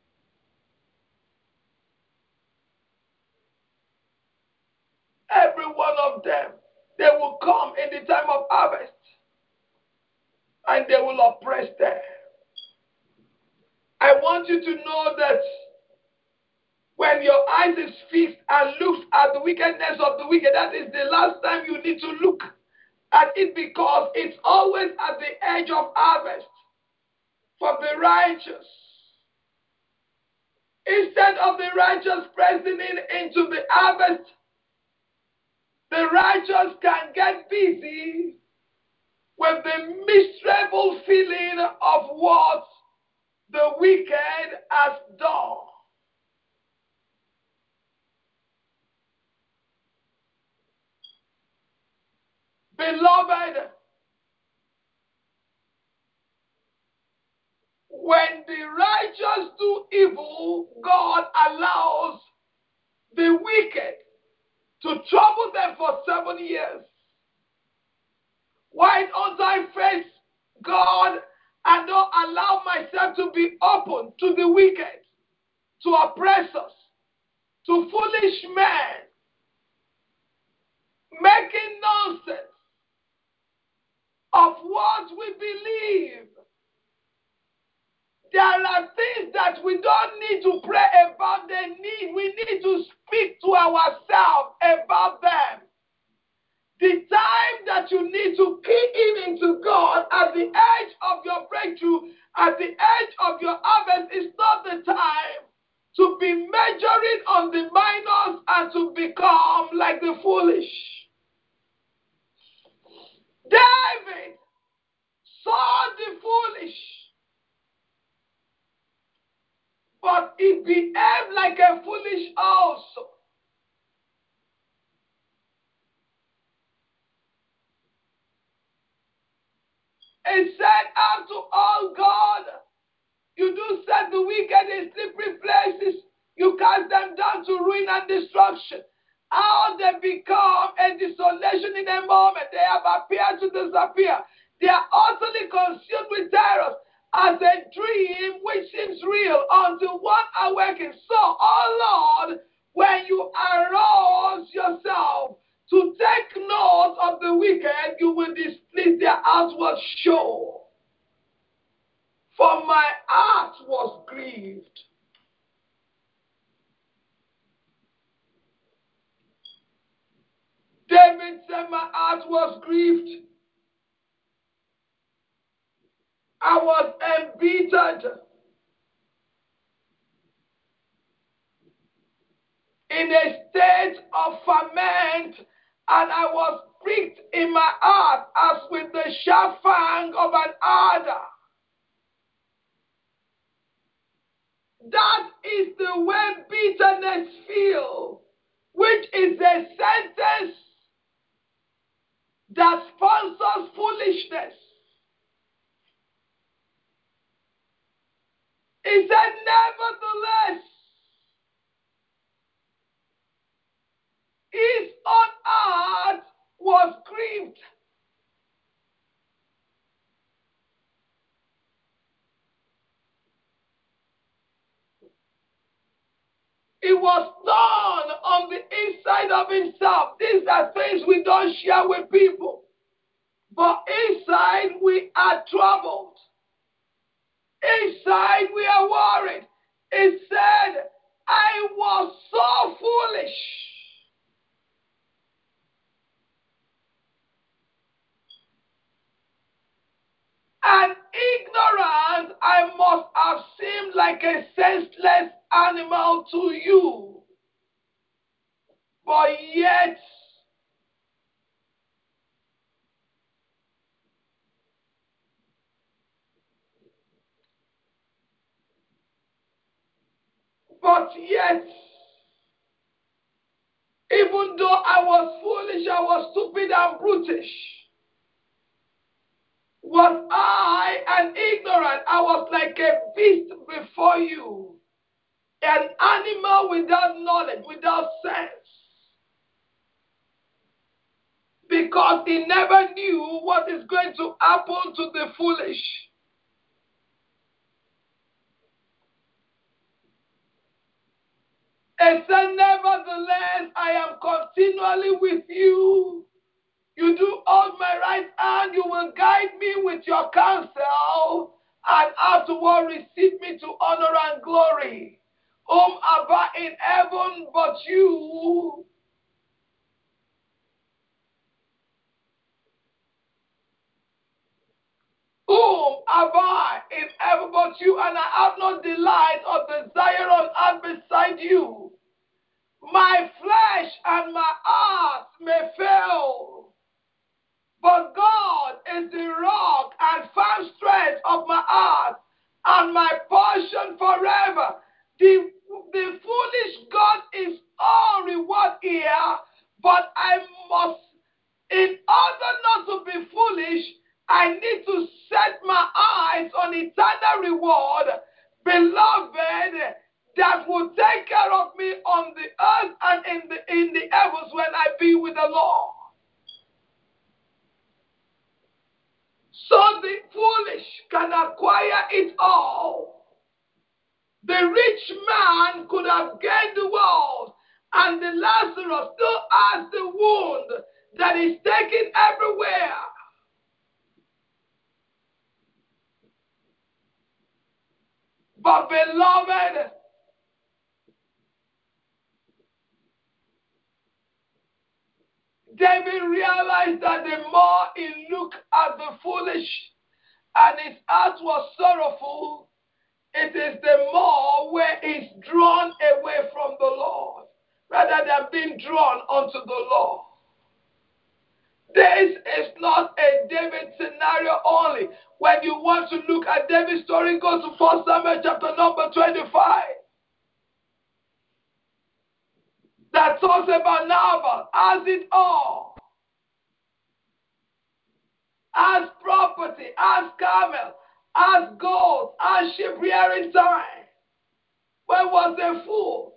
Every one of them, they will come in the time of harvest and they will oppress them. I want you to know that when your eyes is fixed and looks at the wickedness of the wicked, that is the last time you need to look at it, because it's always at the edge of harvest for the righteous. Instead of the righteous pressing in into the harvest, the righteous can get busy with the miserable feeling of what the wicked has done. Beloved, when the righteous do evil, God allows the wicked to trouble them for seven years. Why don't I face God and don't allow myself to be open to the wicked, to oppressors, to foolish men, making nonsense of what we believe? There are things that we don't need to pray about. They need, we need to speak to ourselves about them. The time that you need to key in into God at the edge of your breakthrough, at the edge of your harvest, is not the time to be measuring on the minors and to become like the foolish. David saw the foolish, but he behaved like a foolish also. He said, after all, God, you do set the wicked in slippery places. You cast them down to ruin and destruction. How they become a desolation in a moment. They have appeared to disappear. They are utterly consumed with terror, as a dream which seems real until one awakens. So, oh Lord, when you arouse yourself to take note of the wicked, you will displease their outward show. For my heart was grieved. was grieved. I was embittered. In a state of ferment, and I was pricked in my heart as with the sharp fang of an adder. That is the way bitterness feels, which is a sentence that sponsors foolishness. He said, nevertheless, his own heart was grieved. He was torn on the inside of himself. These are things we don't share with people. But inside we are troubled. Inside we are worried. He said, I was so foolish. And ignorant, I must have seemed like a senseless animal to you. But yet, but yet, even though I was foolish, I was stupid and brutish, was I an ignorant? I was like a beast before you, an animal without knowledge, without sense, because he never knew what is going to happen to the foolish. And said, nevertheless, I am continually with you. You do hold my right hand, you will guide me with your counsel, and afterward receive me to honor and glory. Whom have I in heaven but you? Whom have I in heaven but you? And I have no delight or desire on earth beside you. My flesh and my heart may fail, but God is the rock and firm strength of my heart and my portion forever. The, the foolish God is all reward here, but I must, in order not to be foolish, I need to set my eyes on eternal reward, beloved, that will take care of me on the earth and in the, in the heavens when I be with the Lord. So the foolish can acquire it all. The rich man could have gained the world, and the Lazarus still has the wound that is taken everywhere. But beloved, David realized that the more he looked at the foolish and his heart was sorrowful, it is the more where he's drawn away from the Lord rather than being drawn unto the Lord. This is not a David scenario only. When you want to look at David's story, go to First Samuel chapter number twenty-five. That talks about Nabal as it all. As property, as camel, as gold, as sheep rearing time. When was a fool?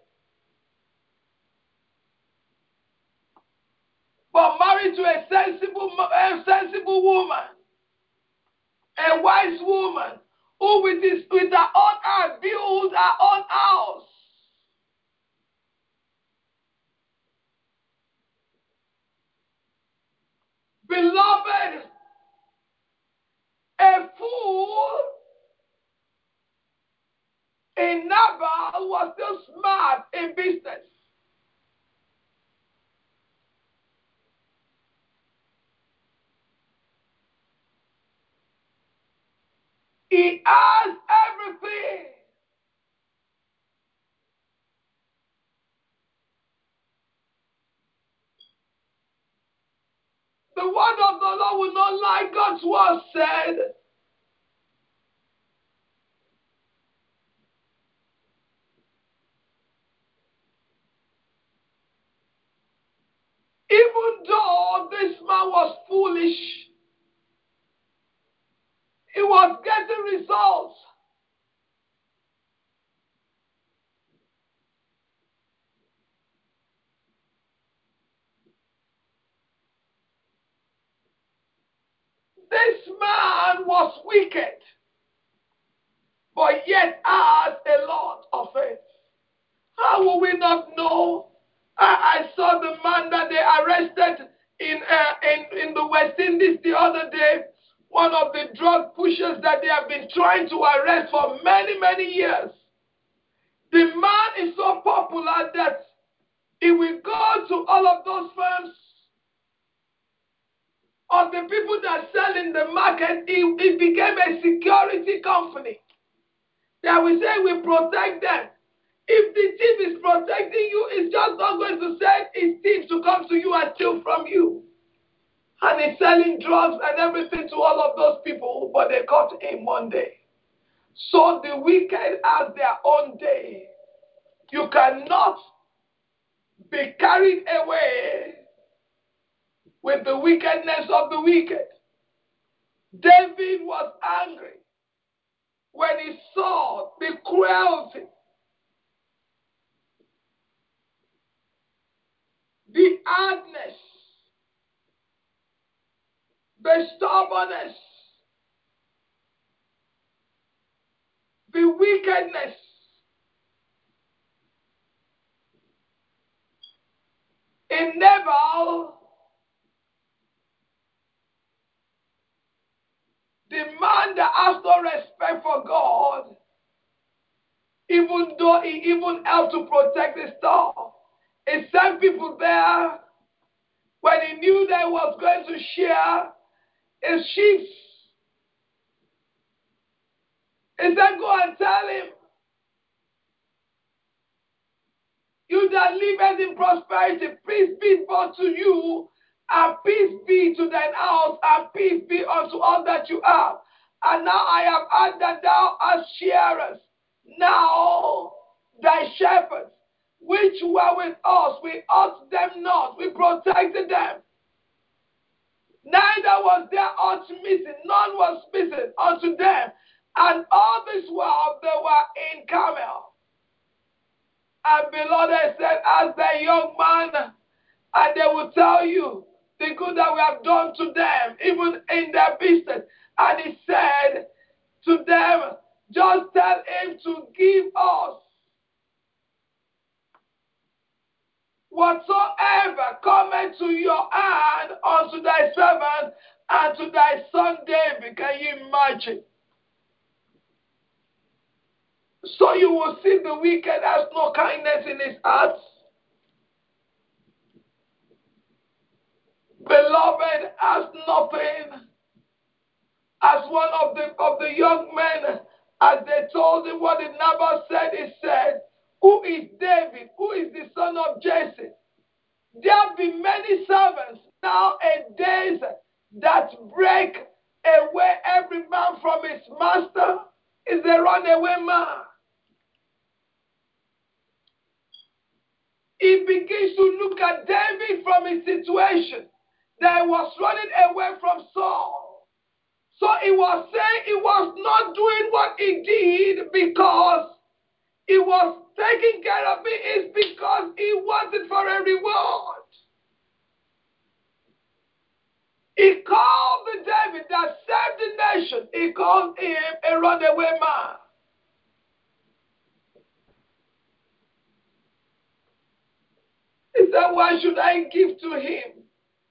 But married to a sensible, a sensible woman, a wise woman, who with, his, with her own hand built her own house. Beloved, a fool in Nabal was still smart in business. He has everything. The word of the Lord will not lie. God's word said, even though this man was foolish, he was getting results. This man was wicked, but yet has a lot of faith. How will we not know? I, I saw the man that they arrested in, uh, in, in the West Indies the other day, one of the drug pushers that they have been trying to arrest for many, many years. The man is so popular that he will go to all of those firms of the people that sell in the market. It, it became a security company. That we say we protect them. If the thief is protecting you, it's just not going to send his thief to come to you and steal from you. And he's selling drugs and everything to all of those people, but they caught him one day. So the wicked has their own day. You cannot be carried away with the wickedness of the wicked. David was angry when he saw the cruelty, the hardness, the stubbornness, the wickedness. In Nabal, the man that has no respect for God, even though he even helped to protect his stuff, he sent people there when he knew that he was going to share his sheep. He said, go and tell him, you that liveth in prosperity, peace be both to you, and peace be to thine house, and peace be unto all that you have. And now I have heard that thou hast sharers. Now thy shepherds, which were with us, we hurt them not, we protected them. Neither was there aught missing, none was missing unto them. And all this while they were in Carmel. And beloved said, as the young man, and they will tell you the good that we have done to them, even in their business. And he said to them, just tell him to give us whatsoever cometh to your hand unto thy servant and to thy son David. Can you imagine? So you will see the wicked has no kindness in his heart. Beloved has nothing. As one of the of the young men, as they told him what the Nabal said, he said, who is David? Who is the son of Jesse? There have been many servants nowadays that break away every man from his master. Is a runaway man. He begins to look at David from his situation that he was running away from Saul. So he was saying he was not doing what he did because he was taking care of it. It's because he wanted for a reward. He called the David that saved the nation. He called him a runaway man. He said, why should I give to him?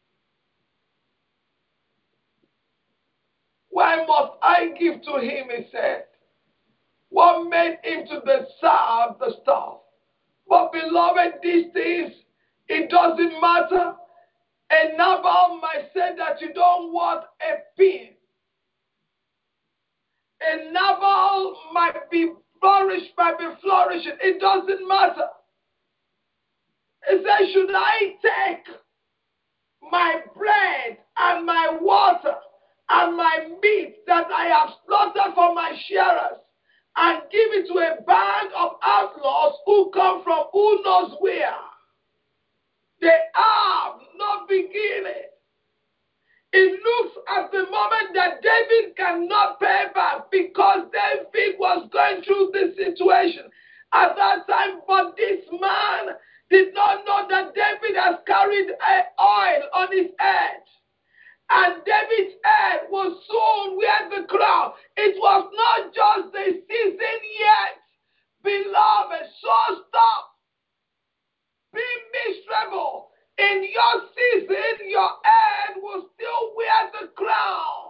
Why must I give to him? He said. What made him to deserve the stuff? But beloved, these things, it doesn't matter. And Nabal might say that you don't want a pin. a Nabal might be flourished, might be flourishing. It doesn't matter. He said, should I take my bread and my water and my meat that I have slaughtered for my shearers and give it to a band of outlaws who come from who knows where? They have no beginning. It looks at the moment that David cannot pay back because David was going through this situation at that time. But this man did not know that David has carried oil on his head. And David's head will soon wear the crown. It was not just the season yet. Beloved, so stop being miserable. In your season, your head will still wear the crown.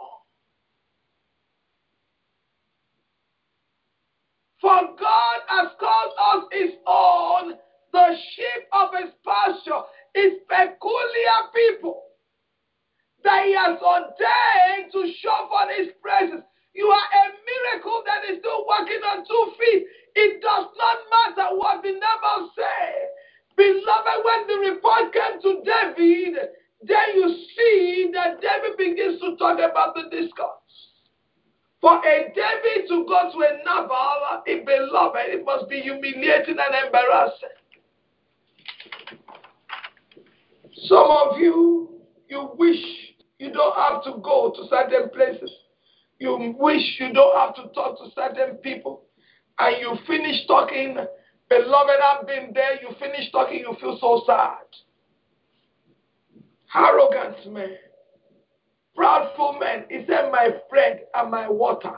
For God has called us his own, the sheep of his pasture, his peculiar people, that he has ordained to show for his presence. You are a miracle that is still walking on two feet. It does not matter what the neighbors say. Beloved, when the report came to David, then you see that David begins to talk about the discourse. For a David to go to a Nabal, a beloved, it must be humiliating and embarrassing. Some of you, you wish you don't have to go to certain places. You wish you don't have to talk to certain people. And you finish talking. Beloved, I've been there. You finish talking, you feel so sad. Arrogant man. Proudful man. He said, my bread and my water.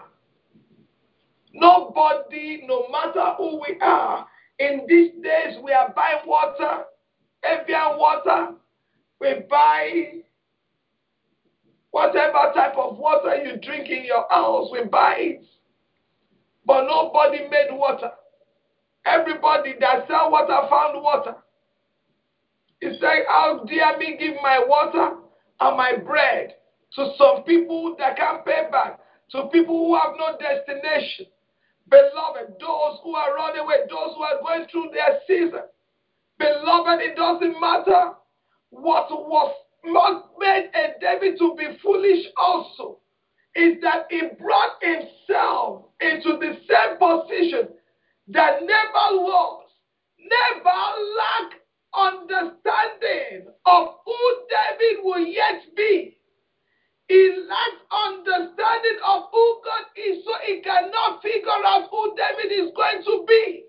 Nobody, no matter who we are, in these days we are buying water, Evian water. We buy whatever type of water you drink in your house, we buy it. But nobody made water. Everybody that sell water found water. He said, how dare me give my water and my bread to some people that can't pay back, to people who have no destination. Beloved, those who are running away, those who are going through their season. Beloved, it doesn't matter what was not made a David to be foolish also, is that he brought himself into the same position that Nabal was. Nabal lacked understanding of who David will yet be. He lacks understanding of who God is, so he cannot figure out who David is going to be.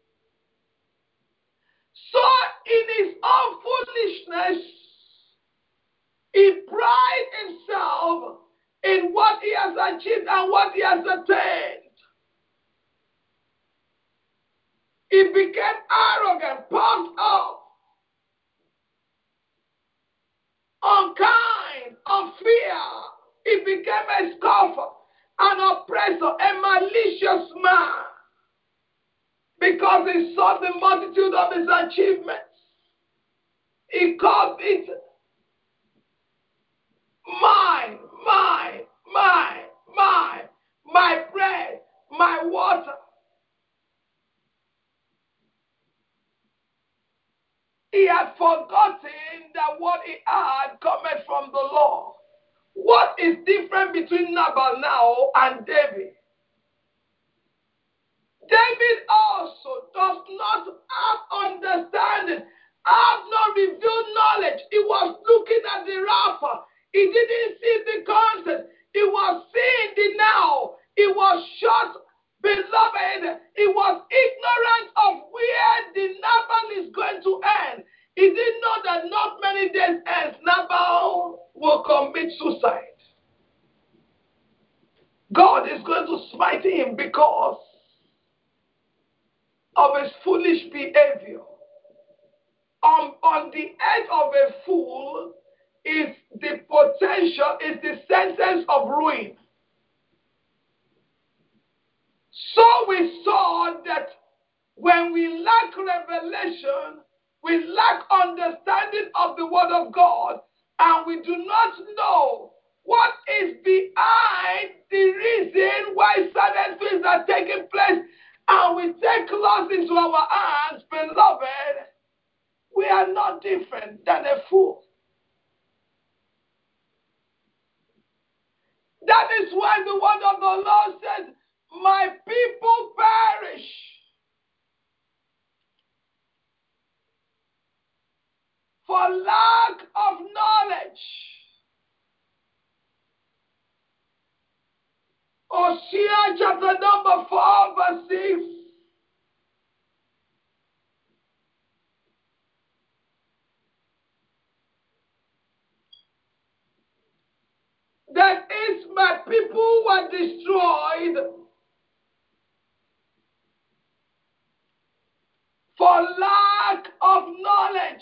So in his own foolishness, he prides himself in what he has achieved and what he has attained. He became arrogant, puffed up, unkind, unfair. He became a scoffer, an oppressor, a malicious man, because he saw the multitude of his achievements. He called it mine, mine, mine, mine, my bread, my water. He had forgotten that what he had cometh from the Lord. What is different between Nabal now and David? David also does not have understanding, have no revealed knowledge. He was looking at the wrapper. He didn't see the content. He was seeing the now. He was short, beloved. He was ignorant of where the Nabal is going to end. He didn't know that not many days hence Nabal will commit suicide. God is going to smite him because of his foolish behavior. On, on the edge of a fool is the potential, is the sentence of ruin. So we saw that when we lack revelation, we lack understanding of the word of God, and we do not know What is behind the reason why certain things are taking place and we take laws into our hands, beloved, we are not different than a fool. That is why the word of the Lord says, my people perish for lack of knowledge. Hosea chapter number four, verse six. That is, my people were destroyed for lack of knowledge.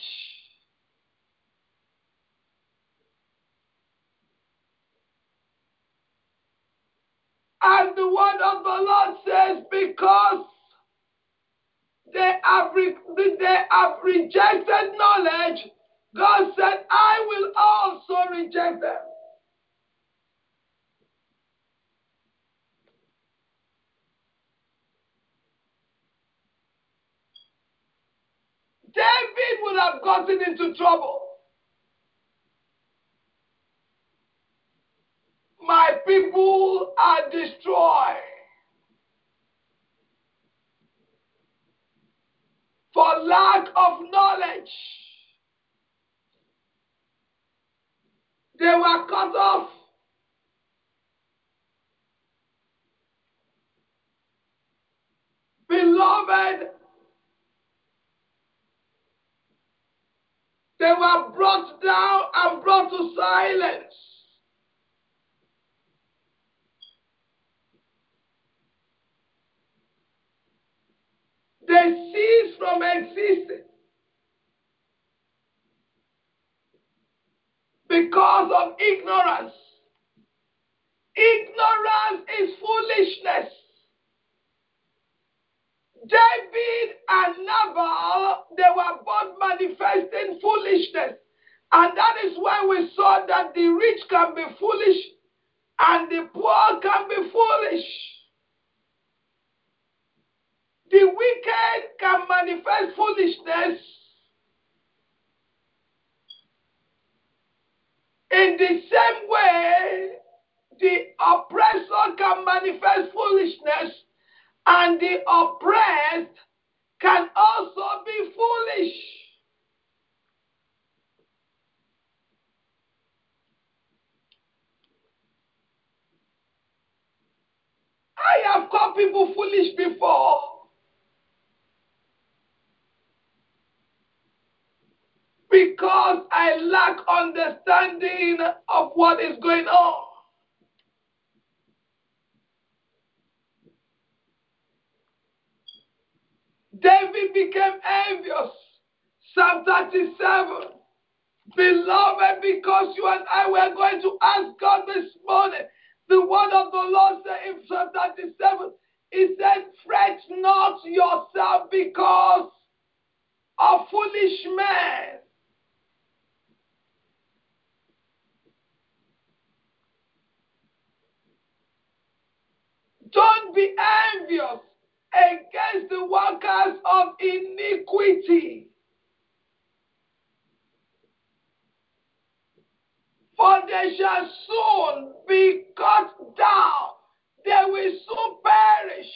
And the word of the Lord says, because they have, re- they have rejected knowledge, God said, I will also reject them. David would have gotten into trouble. My people are destroyed for lack of knowledge. They were cut off. Beloved, they were brought down and brought to silence. They ceased from existing because of ignorance. Ignorance is foolishness. David and Nabal, they were both manifesting foolishness. And that is why we saw that the rich can be foolish and the poor can be foolish. The wicked can manifest foolishness in the same way the oppressor can manifest foolishness, and the oppressed can also be foolish. I have called people foolish before. Because I lack understanding of what is going on. David became envious. Psalm thirty-seven. Beloved, because you and I were going to ask God this morning, the word of the Lord said in Psalm thirty-seven, He said, fret not yourself because of foolish men. Don't be envious against the workers of iniquity, for they shall soon be cut down. They will soon perish.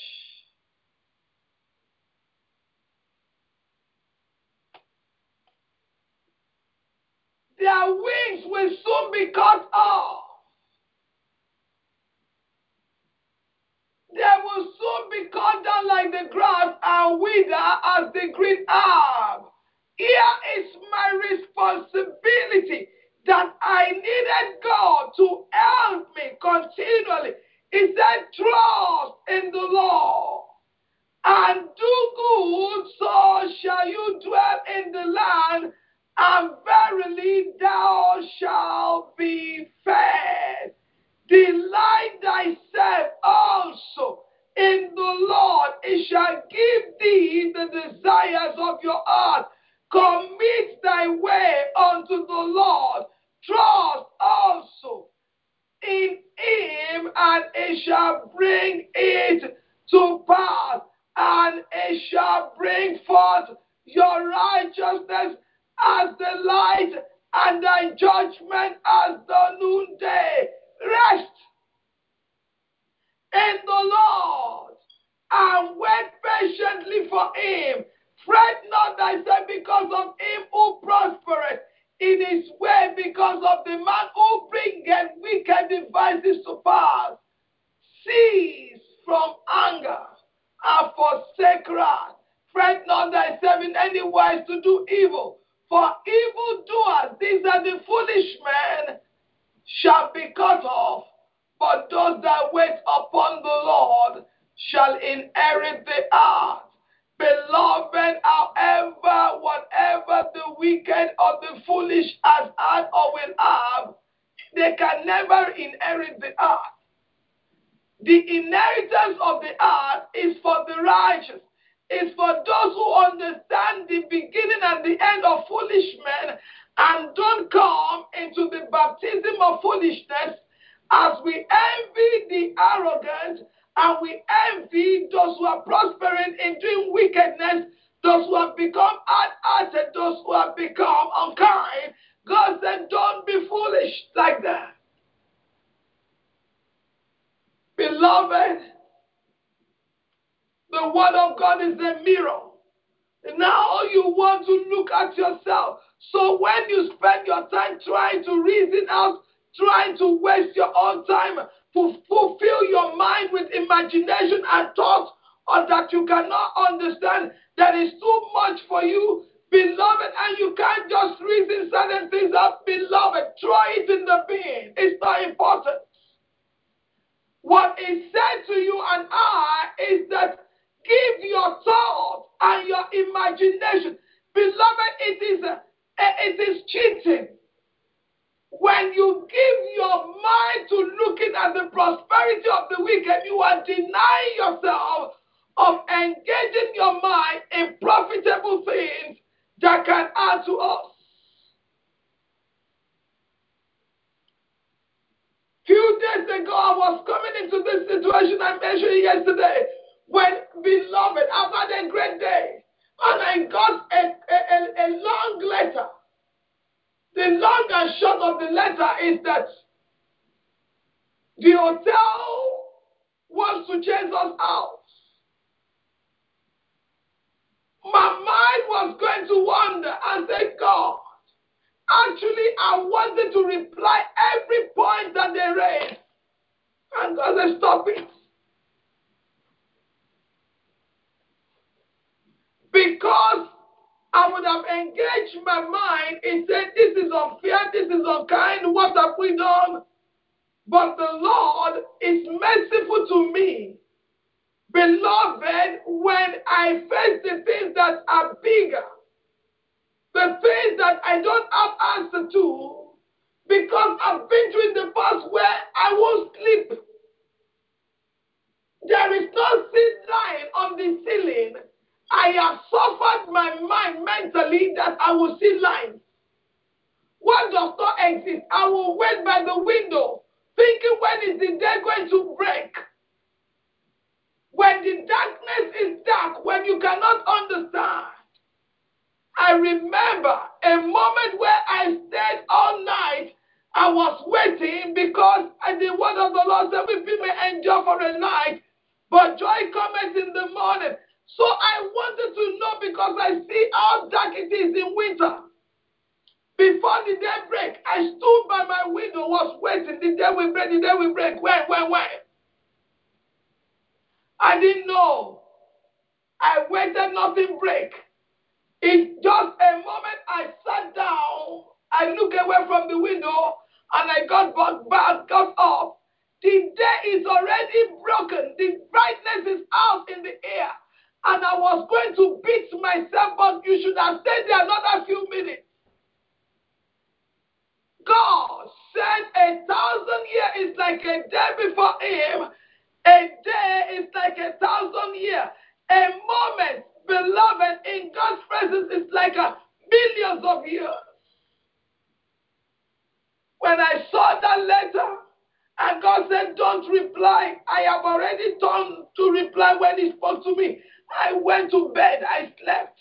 Their wings will soon be cut off. They will soon be cut down like the grass and wither as the green herb. Here is my responsibility that I needed God to help me continually. He said, trust in the Lord and do good, so shall you dwell in the land, and verily thou shalt be fed. Delight thyself also in the Lord, he shall give thee the desires of your heart. Commit thy way unto the Lord. Trust also in him, and it shall bring it to pass, and it shall bring forth your righteousness as the light, and thy judgment as the noonday. Rest in the Lord, and wait patiently for him. Fret not thyself because of him who prospereth in his way, because of the man who bringeth wicked devices to pass. Cease from anger and forsake wrath. Fret not thyself in any wise to do evil, for evildoers, these are the foolish men, shall be cut off, but those that wait upon the Lord shall inherit the earth. Beloved, however, whatever the wicked or the foolish has had or will have, they can never inherit the earth. The inheritance of the earth is for the righteous. It's for those who understand the beginning and the end of foolish men and don't come into the baptism of foolishness, as we envy the arrogant and we envy those who are prospering in doing wickedness, those who have become hard-hearted, those who have become unkind. God said, don't be foolish like that. Beloved, the word of God is a mirror. Now you want to look at yourself. So when you spend your time trying to reason out, trying to waste your own time to fulfill your mind with imagination and thoughts, or that you cannot understand, that is too much for you, beloved, and you can't just reason certain things out, beloved, throw it in the bin. It's not important. What is said to you and I is that give your thought and your imagination. Beloved, it is, a, it is cheating. When you give your mind to looking at the prosperity of the wicked, you are denying yourself of engaging your mind in profitable things that can add to us. Few days ago, I was coming into this situation I mentioned yesterday, when, beloved, I've had a great day, and I got a, a, a, a long letter. The long and short of the letter is that the hotel wants to chase us out. My mind was going to wander and say, God, actually, I wanted to reply every point that they raised. And God said, stop it. Because I would have engaged my mind and said, this is unfair, this is unkind, what have we done? But the Lord is merciful to me. Beloved, when I face the things that are bigger, the things that I don't have answer to, because I've been through in the past where I won't sleep. There is no seed line on the ceiling. I have suffered my mind mentally that I will see lines. What does not exist, I will wait by the window, thinking, when is the day going to break? When the darkness is dark, when you cannot understand. I remember a moment where I stayed all night. I was waiting because the word of the Lord said, weeping may endure for a night, but joy cometh in the morning. So I wanted to know, because I see how dark it is in winter. Before the day break, I stood by my window, was waiting. The day will break, the day will break. When, when, when? I didn't know. I waited, nothing break. It's just a moment I sat down, I looked away from the window, and I got back, back, got up. The day is already broken. The brightness is out in the air. And I was going to beat myself, but you should have stayed there another few minutes. God said a thousand years is like a day before him. A day is like a thousand years. A moment, beloved, in God's presence is like a millions of years. When I saw that letter, reply. I have already turned to reply when he spoke to me. I went to bed. I slept.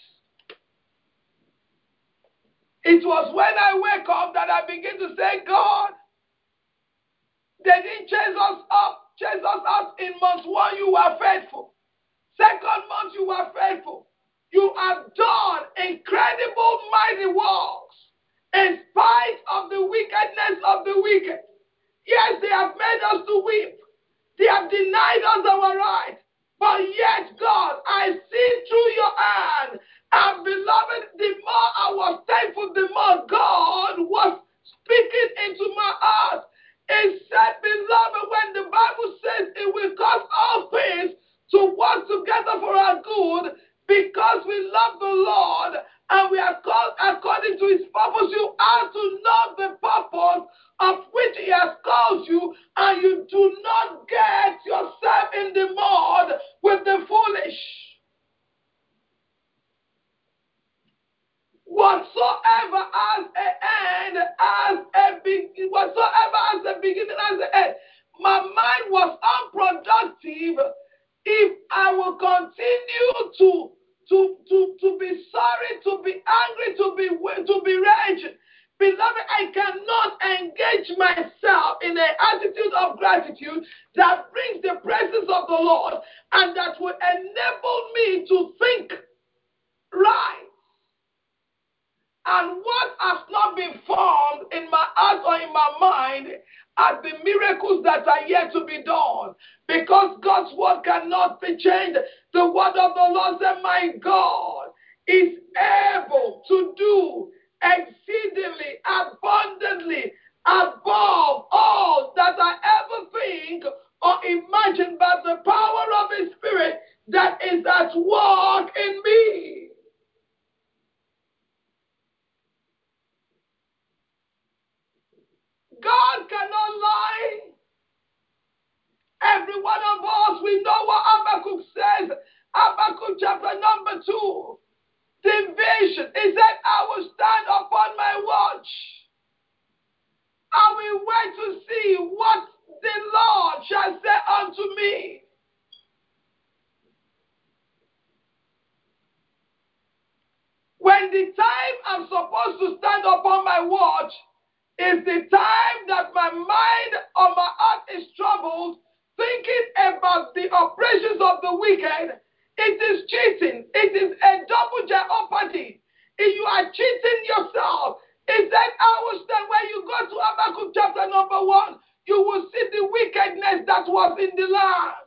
It was when I wake up that I begin to say, God, they didn't chase us up, chase us out in month one. You were faithful. Second month, you were faithful. You have done incredible, mighty works in spite of the wickedness of the wicked. Yes, they have made us to weep. They have denied us our right. But yet, God, I see through your hand. And beloved, the more I was thankful, the more God was speaking into my heart. It said, beloved, when the Bible says it will cause all things to work together for our good, because we love the Lord and we are called according to his purpose, you have to know the purpose of which he has called you, and you do not get yourself in the mud with the foolish. Whatsoever has an end, has a be- whatsoever has a beginning, has an end. My mind was unproductive if I will continue to to to to be sorry, to be angry, to be to be raging. Beloved, I cannot engage myself in an attitude of gratitude that brings the presence of the Lord and that will enable me to think right. And what has not been formed in my heart or in my mind are the miracles that are yet to be done. Because God's word cannot be changed. The word of the Lord said, my God is able to do exceedingly, abundantly, above all that I ever think or imagine by the power of his Spirit that is at work in me. God cannot lie. Every one of us, we know what Habakkuk says. Habakkuk chapter number two. The vision. He said, I will stand upon my watch. I will wait to see what the Lord shall say unto me. When the time I'm supposed to stand upon my watch is the time that my mind or my heart is troubled, thinking about the operations of the wicked. It is cheating. It is a double jeopardy. If you are cheating yourself, it said, I will stand. When you go to Habakkuk chapter number one, you will see the wickedness that was in the land.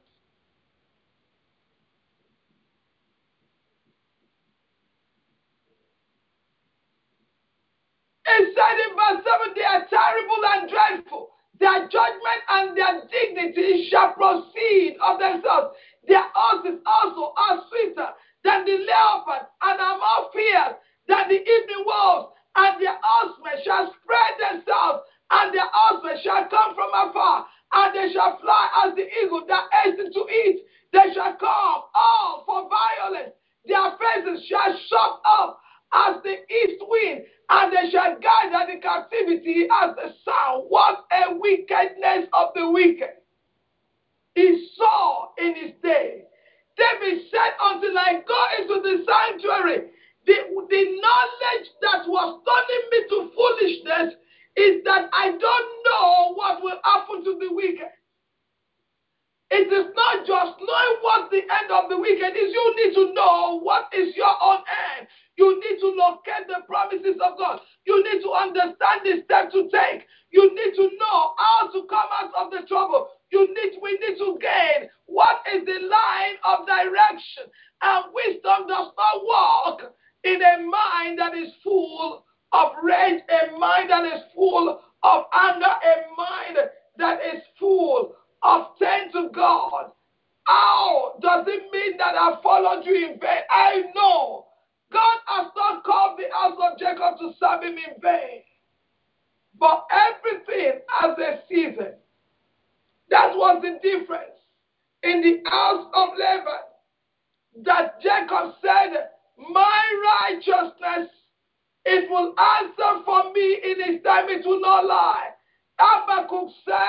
It said in verse seven, they are terrible and dreadful. Their judgment and their dignity shall proceed of themselves. Their horses also are sweeter than the leopard and are more fierce than the evening wolves. And their horsemen shall spread themselves, and their horsemen shall come from afar, and they shall fly as the eagle that hastens to eat. They shall come all for violence. Their faces shall shut up as the east wind, and they shall gather the captivity as the sound. What a wickedness of the wicked! He saw in his day. David said, until I go into the sanctuary, the, the knowledge that was turning me to foolishness is that I don't know what will happen to the wicked. It is not just knowing what the end of the wicked is. You need to know what is your own end. You need to locate the promises of God. You need to understand the step to take. You need to know how to come out of the trouble. You need, we need to gain what is the line of direction. And wisdom does not walk in a mind that is full of rage, a mind that is full of anger, a mind that is full of turn to God. How does it mean that I followed you in vain? I know God has not called the house of Jacob to serve him in vain. But everything has a season. That was the difference in the house of Laban. That Jacob said, my righteousness, it will answer for me in his time, it will not lie. Habakkuk said,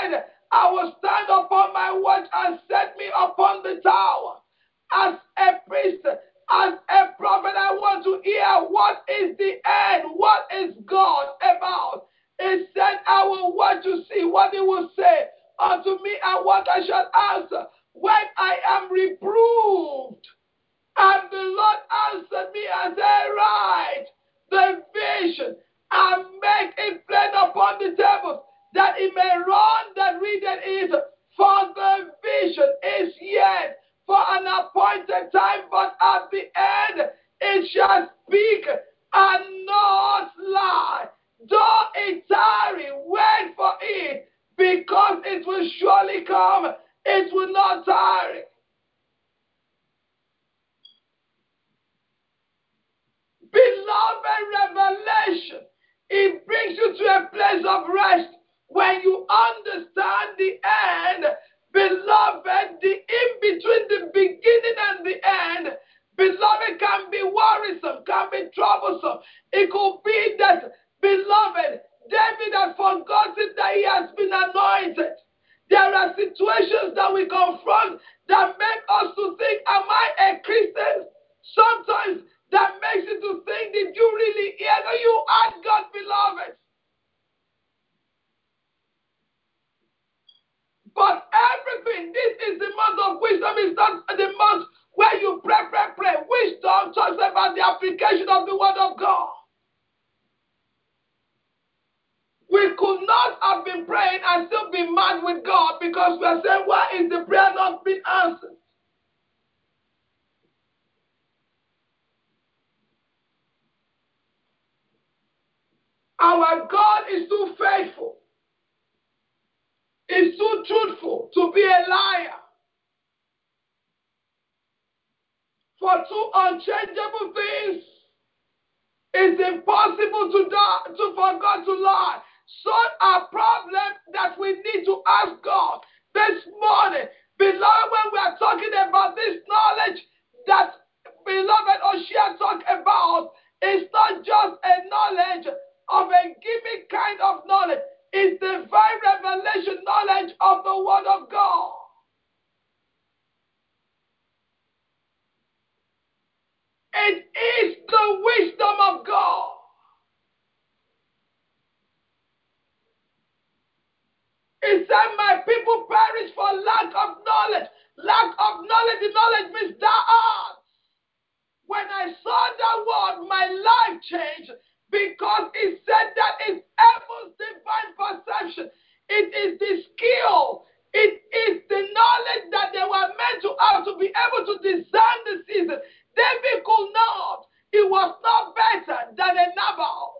I will stand upon my watch and set me upon the tower. As a priest, as a prophet, I want to hear what is the end, what is God about. He said, I will watch to see what he will say unto me and what I shall answer when I am reproved. And the Lord answered me and said, write the vision and make it plain upon the tables, that it may run that readeth it. For the vision is yet for an appointed time, but at the end it shall speak and not lie. Though it tarry, wait for it, because it will surely come, it will not tarry. Beloved, revelation, it brings you to a place of rest when you understand the end. Beloved, the in between the beginning and the end, beloved, can be worrisome, can be troublesome. It could be that, beloved, David has forgotten that he has been anointed. There are situations that we confront that make us to think, am I a Christian? Sometimes that makes you to think, did you really hear that you are God, beloved? But everything, this is the month of wisdom. It's not the month where you pray, pray, pray. Wisdom talks about the application of the word of God. We could not have been praying and still be mad with God because we are saying, why is the prayer not being answered? Our God is too faithful. Is too truthful to be a liar. For two unchangeable things, it's impossible to, die, to for God to lie. So a problem that we need to ask God this morning. Beloved, when we are talking about this knowledge that beloved Oshia talked about, it's not just a knowledge of a gimmick kind of knowledge. It's the divine revelation knowledge of the word of God. It is the wisdom of God. It said, my people perish for lack of knowledge. Lack of knowledge, the knowledge means thou art. When I saw that word, my life changed because it said that it's heaven's divine perception. It is the skill. It is the knowledge that they were meant to have to be able to discern the season. David could not. He was not better than a Nabal.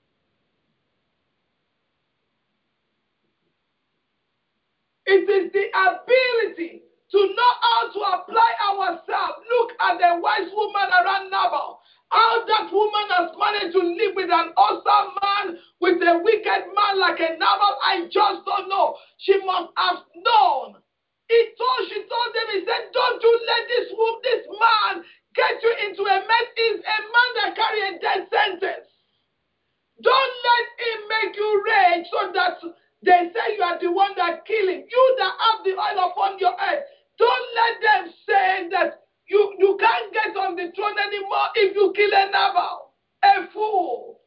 It is the ability to know how to apply ourselves. Look at the wise woman around Nabal. How that woman has managed to live with an awesome man, with a wicked man like a Nabal, I just don't know. She must have known. He told, she told them, he said, don't you let this woman, this man get you into a mess. He's a man that carry a death sentence. Don't let him make you rage so that they say you are the one that killing. You that have the oil upon your head. Don't let them say that you, you can't get on the throne anymore if you kill a Nabal. A fool.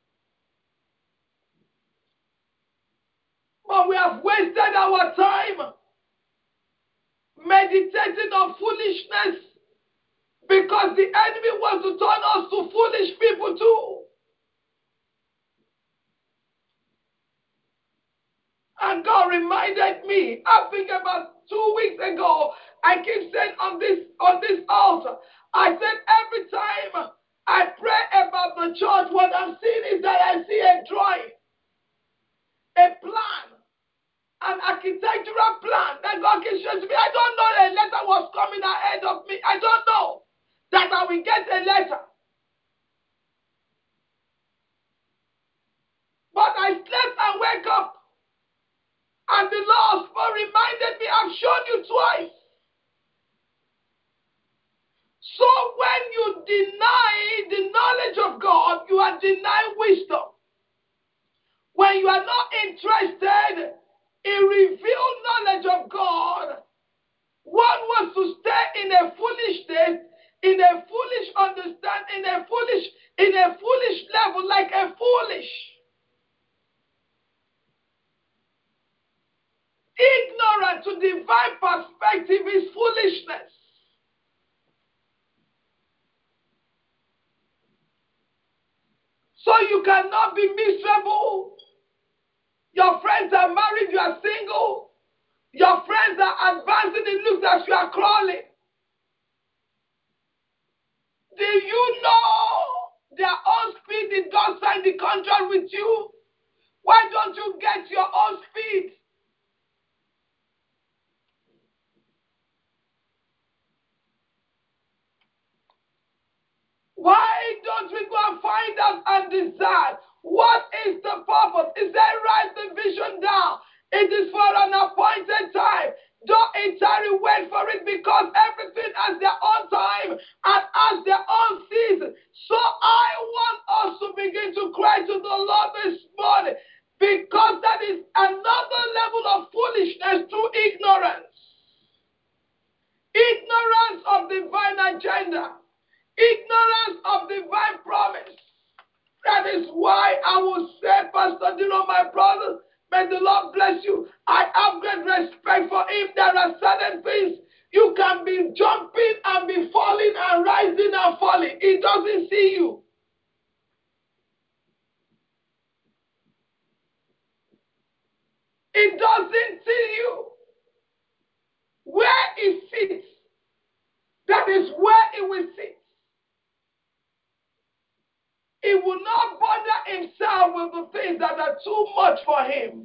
But we have wasted our time meditating on foolishness because the enemy wants to turn us to foolish people too. And God reminded me, I think about two weeks ago, I keep saying on this on this altar, I said every time I pray about the church, what I'm seeing is that I see a drawing, a plan, an architectural plan that God can show to me. I don't know a letter was coming ahead of me. I don't know that I will get a letter. But I slept and wake up, and the Lord reminded me, I've shown you twice. So when you deny the knowledge of God, you are denying wisdom. When you are not interested in revealed perspective is foolishness. So you cannot be miserable. Your friends are married, you are single. Your friends are advancing, it looks as you are crawling. Do you know their own speed did God sign the contract with you? Why don't you get your own speed? Why don't we go and find out and decide what is the purpose? Is that write the vision down? It is for an appointed time. Don't entirely wait for it, because everything has their own time and has their own season. So I want us to begin to cry to the Lord this morning, because that is another level of foolishness through ignorance. Ignorance of divine agenda. Ignorance of divine promise. That is why I will say, Pastor Dino, my brother, may the Lord bless you. I have great respect for him. There are certain things you can be jumping and be falling and rising and falling. He doesn't see you. He doesn't see you. Where he sits, that is where he will sit. He will not bother himself with the things that are too much for him.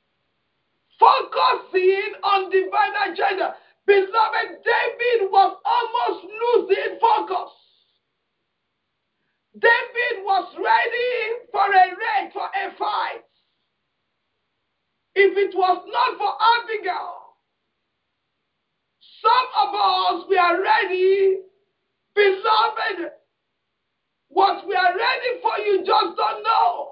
Focusing on divine agenda. Beloved, David was almost losing focus. David was ready for a raid, for a fight. If it was not for Abigail, some of us, we are ready. Beloved, what we are ready for, you just don't know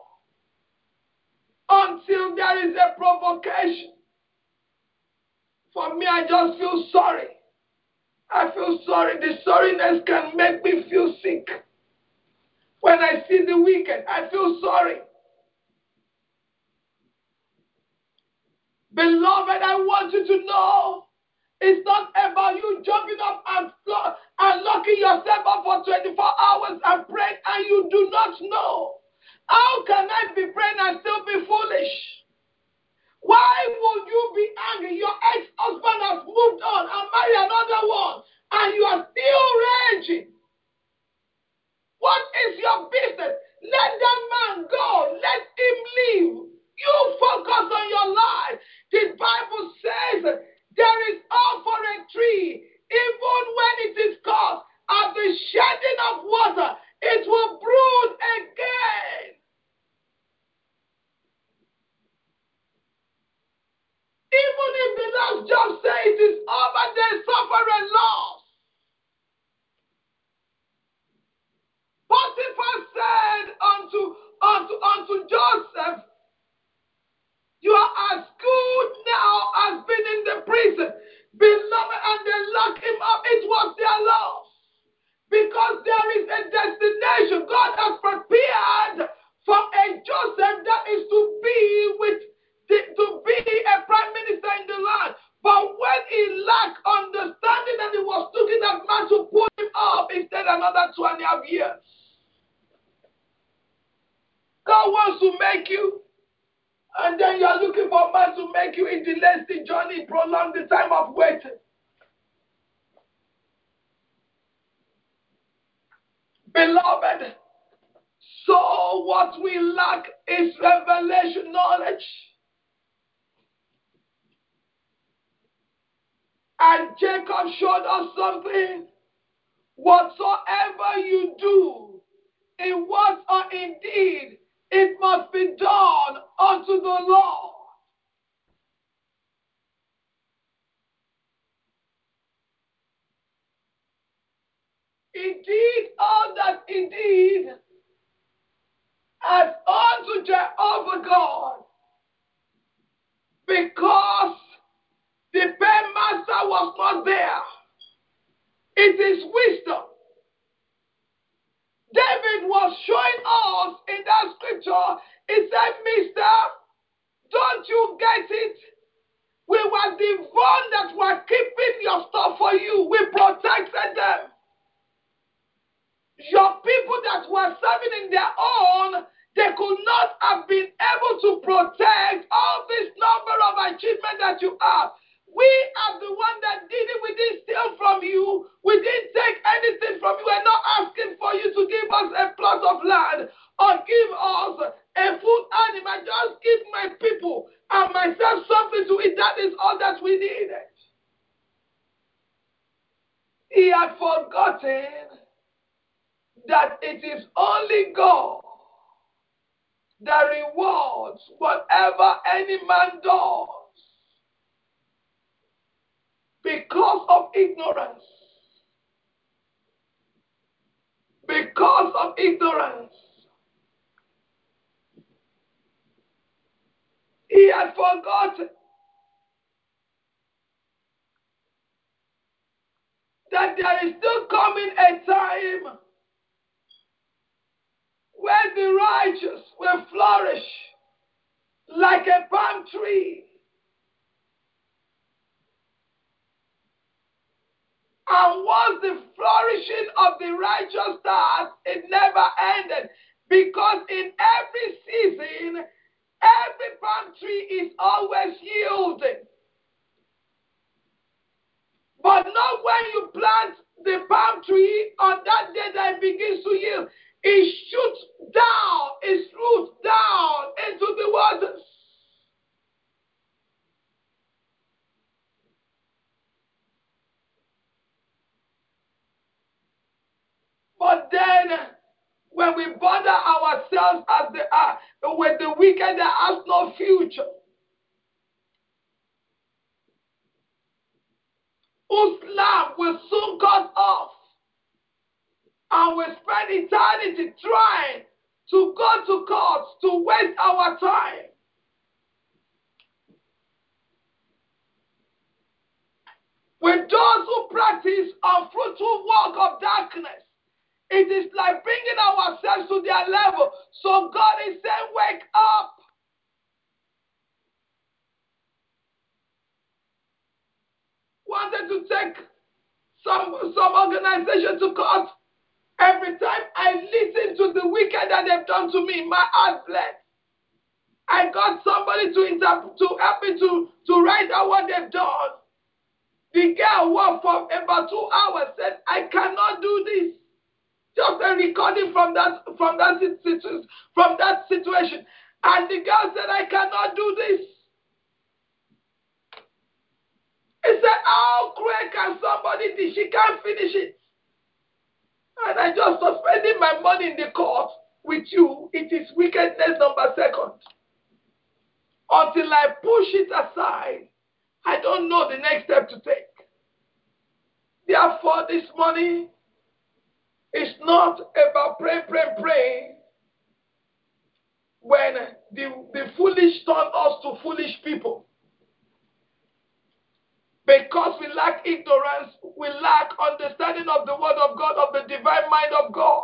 until there is a provocation. For me, I just feel sorry. I feel sorry. The sorriness can make me feel sick. When I see the wicked, I feel sorry. Beloved, I want you to know, it's not about you jumping up and, and locking yourself up for twenty-four hours and praying, and you do not know. How can I be praying and still be foolish? Why would you be angry? Your ex-husband has moved on and married another one, and you are still raging. What is your business? Let that man go. Let him leave. You focus on your life. The Bible says there is hope for a tree. Even when it is cut, at the shedding of water, it will brood again. Even if the last job says it is over, they suffer a loss. Potiphar said unto, unto, unto Joseph, you are as good now as being in the prison. Beloved, and they locked him up. It was their loss. Because there is a destination God has prepared for a Joseph, that is to be with the, to be a prime minister in the land. But when he lacked understanding and he was looking at man to pull him up, he stayed another two and a half years. God wants to make you, and then you are looking for man to make you. It delays the journey, prolong the time of waiting. Beloved, so what we lack is revelation knowledge. And Jacob showed us something. Whatsoever you do, in word or in deed, it must be done unto the Lord. He did all that he did as unto Jehovah God, because the paymaster was not there. It is wisdom. David was showing us in that scripture. He said, Mister, don't you get it? We were devoured that were keeping your stuff for you, we protected them. Your people that were serving in their own, they could not have been able to protect all this number of achievements that you have. We are the one that did it. We didn't steal from you. We didn't take anything from you. We're not asking for you to give us a plot of land or give us a food animal. Just give my people and myself something to eat. That is all that we needed. He had forgotten that it is only God that rewards whatever any man does because of ignorance. Because of ignorance. He had forgotten that there is still coming a time where the righteous will flourish like a palm tree. And once the flourishing of the righteous starts, it never ended. Because in every season, every palm tree is always yielding. But not when you plant the palm tree on that day that it begins to yield. It shoots down, its roots down into the waters. But then, when we bother ourselves as the, uh, with the wicked that has no future, whose lamb will soon cut off, and we spend eternity trying to go to court to waste our time. With those who practice unfruitful work of darkness, it is like bringing ourselves to their level. So God is saying, wake up. Wanted to take some, some organization to court. Every time I listen to the wicked that they've done to me, my heart bled. I got somebody to interpret, to help me to, to write out what they've done. The girl worked for about two hours, said, I cannot do this. Just a recording from that from that situation, from that situation. And the girl said, I cannot do this. He said, how cruel can somebody do? She can't finish it. And I just suspending my money in the court with you. It is wickedness number second. Until I push it aside, I don't know the next step to take. Therefore, this morning is not about pray, pray, pray. When the, the foolish turn us to foolish people. Because we lack ignorance, we lack understanding of the word of God, of the divine mind of God.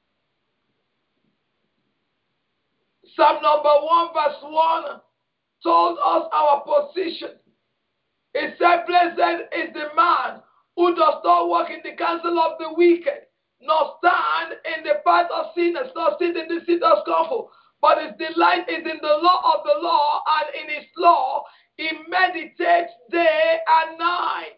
Psalm number one, verse one told us our position. It said, blessed is the man who does not walk in the counsel of the wicked, nor stand in the path of sinners, nor sit in the seat of scornful. But his delight is in the law of the law, and in his law he meditates day and night.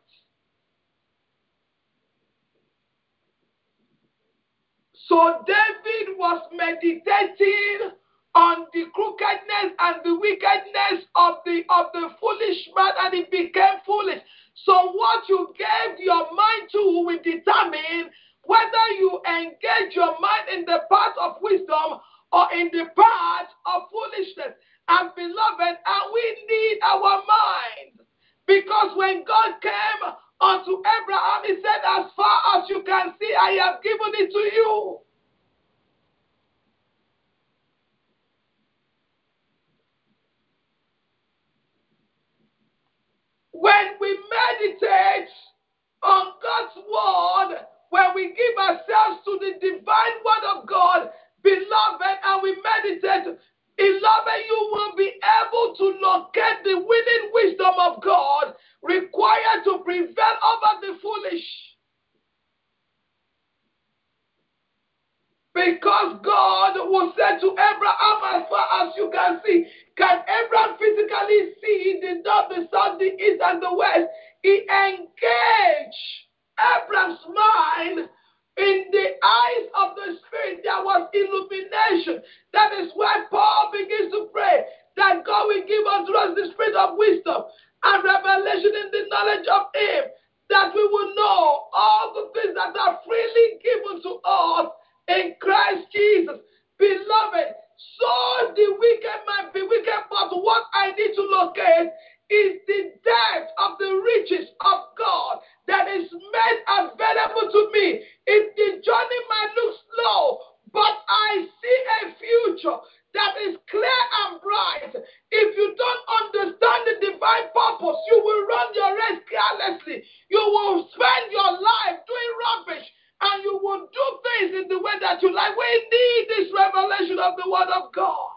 So David was meditating on the crookedness and the wickedness of the of the foolish man, and it became foolish. So what you gave your mind to will determine whether you engage your mind in the path of wisdom or in the path of foolishness. And beloved, and we need our mind. Because when God came unto Abraham, he said, as far as you can see, I have given it to you. When we meditate on God's word, when we give ourselves to the divine word of God, beloved, and we meditate, beloved, you will be able to locate the winning wisdom of God, of God will say to Abraham, as far as you can see, can Abraham physically see the north, the south, the east, and the west? He engaged Abraham's mind in the eyes of the Spirit. There was illumination. That is why Paul begins to pray that God will give unto us the spirit of wisdom and revelation in the knowledge of Him, that we will know all the things that are freely given to us in Christ Jesus. Beloved, so the wicked might be wicked, but what I need to locate is the depth of the riches of God that is made available to me. If the journey might look slow, but I see a future that is clear and bright. If you don't understand the divine purpose, you will run your race carelessly. You will spend your life doing rubbish, and you will do things in the way that you like. We need this revelation of the Word of God.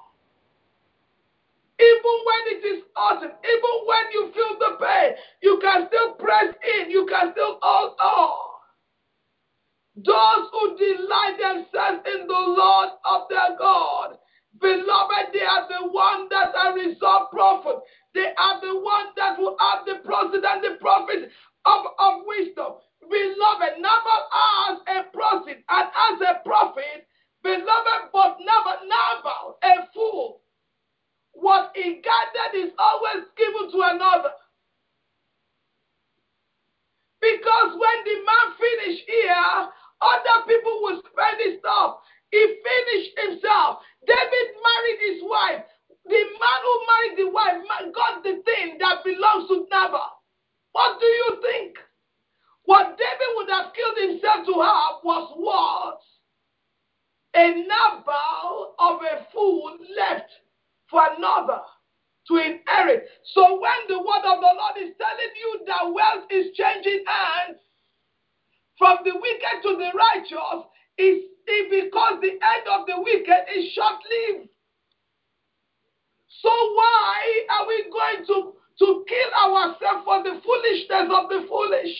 Even when it is autumn, even when you feel the pain, you can still press in. You can still hold on. Those who delight themselves in the Lord of their God, beloved, they are the ones that are resolved prophets. They are the ones that will have the prophets and the prophets of, of wisdom. Beloved, Nabal as a prophet and as a prophet, beloved, but Nabal, Nabal, a fool, what he gathered is always given to another. Because when the man finished here, other people will spend his stuff. He finished himself. David married his wife. The man who married the wife got the thing that belongs to Nabal. What do you think? What David would have killed himself to have was what a Nabal of a fool left for another to inherit. So when the word of the Lord is telling you that wealth is changing hands from the wicked to the righteous, is because the end of the wicked is short-lived. So why are we going to, to kill ourselves for the foolishness of the foolish?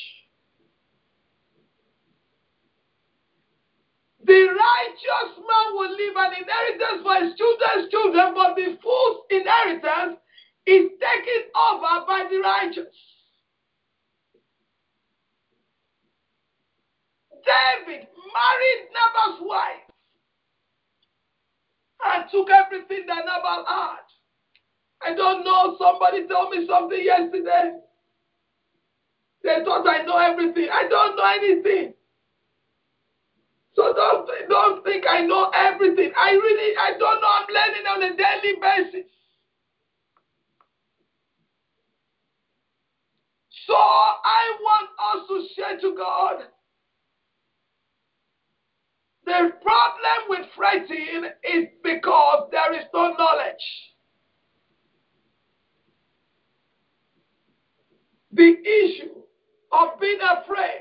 The righteous man will leave an inheritance for his children's children, but the fool's inheritance is taken over by the righteous. David married Nabal's wife and took everything that Nabal had. I don't know, somebody told me something yesterday. They thought I know everything. I don't know anything. So don't, don't think I know everything. I really, I don't know. I'm learning on a daily basis. So I want us to say to God, the problem with fretting is because there is no knowledge. The issue of being afraid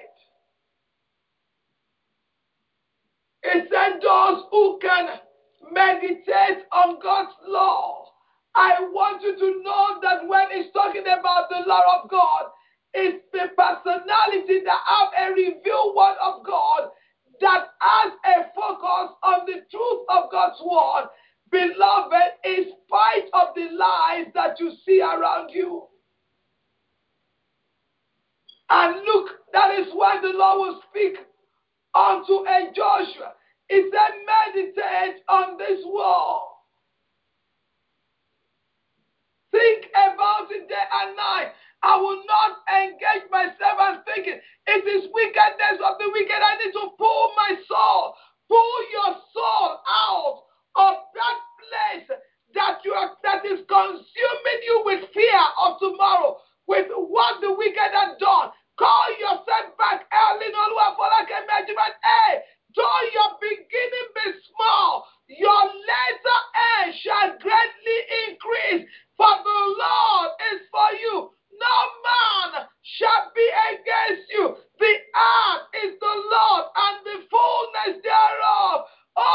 is that those who can meditate on God's law. I want you to know that when it's talking about the law of God, it's the personality that have a revealed word of God that has a focus on the truth of God's word. Beloved, in spite of the lies that you see around you. And look, that is why the Lord will speak unto a Joshua. He said, meditate on this word. Think about it day and night. I will not engage myself and thinking, it is wickedness of the wicked. I need to pull my soul. Pull your soul out of that place that you are, that is consuming you with fear of tomorrow, with what the wicked have done. Call yourself back. Hey, though your beginning be small, your later end shall greatly increase. For the Lord is for you. No man shall be against you. The earth is the Lord and the fullness thereof.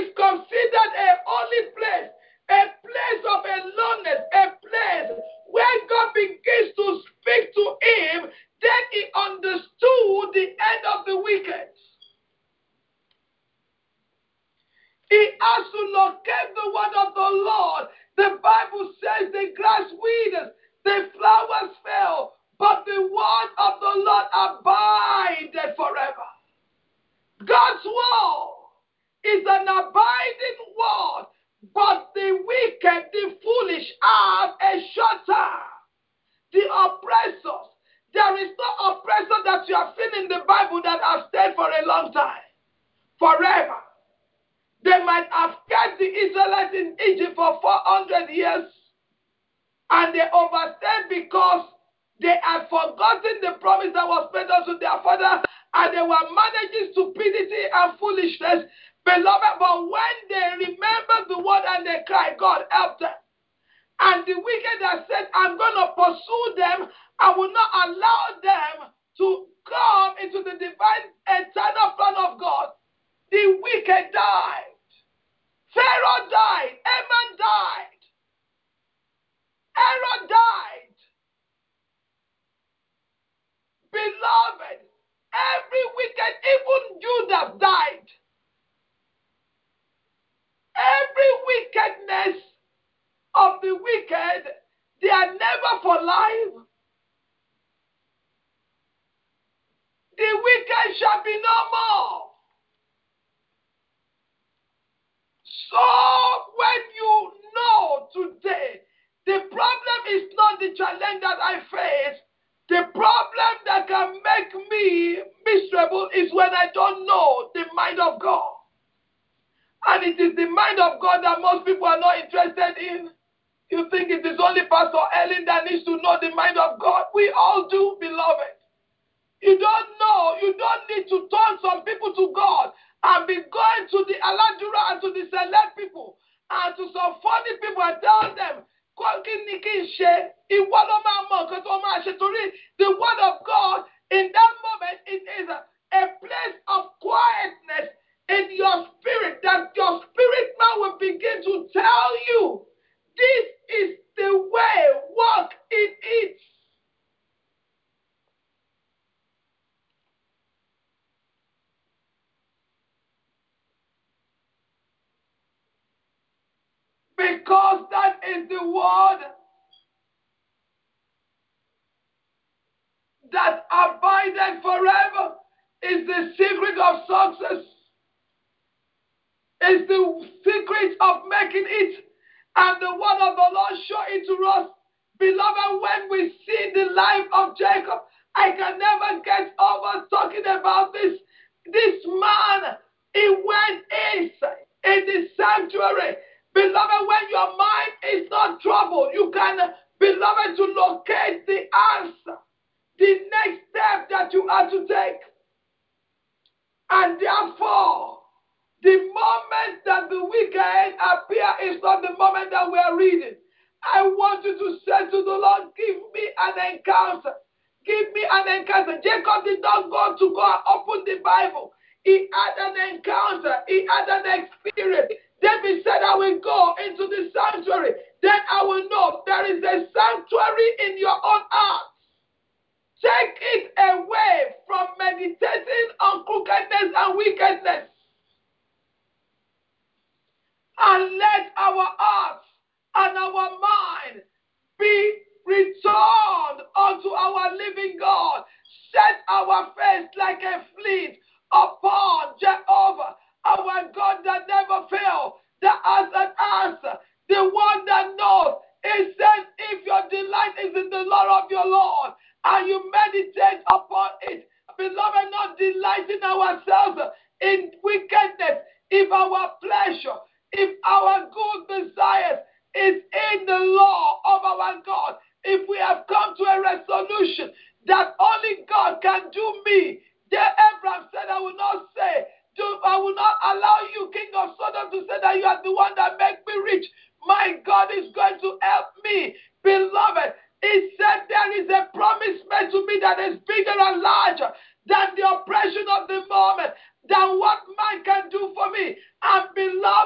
is considered a holy place, a place of aloneness, a place where God begins to speak to him. Then he understood the end of the wicked. He has to locate the word of the Lord. The Bible says the grass withers, the flowers fail, but the word of the Lord abideth forever. God's word is an abiding word, but the wicked, the foolish have a short time. The oppressors, there is no oppressor that you have seen in the Bible that has stayed for a long time, forever. They might have kept the Israelites in Egypt for four hundred years, and they overstayed because they had forgotten the promise that was made unto their father, and they were managing stupidity and foolishness. Beloved, but when they remembered the word and they cried, God help them. And the wicked have said, I'm going to pursue them. I will not allow them to come into the divine eternal plan of God. The wicked died. Pharaoh died. Haman died. Aaron died. Beloved, every wicked, even Judah died. Every wickedness of the wicked, they are never for life. The wicked shall be no more. So when you know today, the problem is not the challenge that I face. The problem that can make me miserable is when I don't know the mind of God. And it is the mind of God that most people are not interested in. You think it is only Pastor Ellen that needs to know the mind of God? We all do, beloved. You don't know. You don't need to turn some people to God and be going to the Aladura and to the select people and to some funny people and tell them, the word of God, in that moment, it is a, a place of quietness in your spirit, that your spirit man will begin to tell you, this is the way, walk in it. Because that is the word that abideth forever, is the secret of success, is the secret of making it, and the word of the Lord show it to us. Beloved, when we see the life of Jacob, I can never get over talking about this. This man, he went inside in the sanctuary. Beloved, when your mind is not troubled, you can, beloved, to locate the answer, the next step that you have to take. And therefore, the moment that the wicked appear is not the moment that we are reading. I want you to say to the Lord, give me an encounter. Give me an encounter. Jacob did not go to go and open the Bible. He had an encounter. He had an experience. David said, I will go into the sanctuary. Then I will know there is a sanctuary in your own heart. Take it away from meditating on crookedness and wickedness. And let our hearts and our mind be returned unto our living God. Set our face like a flint upon Jehovah, our God that never fails, that has an answer, the one that knows. It says, if your delight is in the law of your Lord, and you meditate upon it, beloved, not delighting ourselves in wickedness, if our pleasure, if our good desires is in the law of our God, if we have come to a resolution that only God can do me, then Abraham said, I will not say, do, I will not allow you, king of Sodom, to say that you are the one that makes me rich. My God is going to help me. Beloved, he said there is a promise made to me that is bigger and larger than the oppression of the moment, than what man can do for me. And beloved,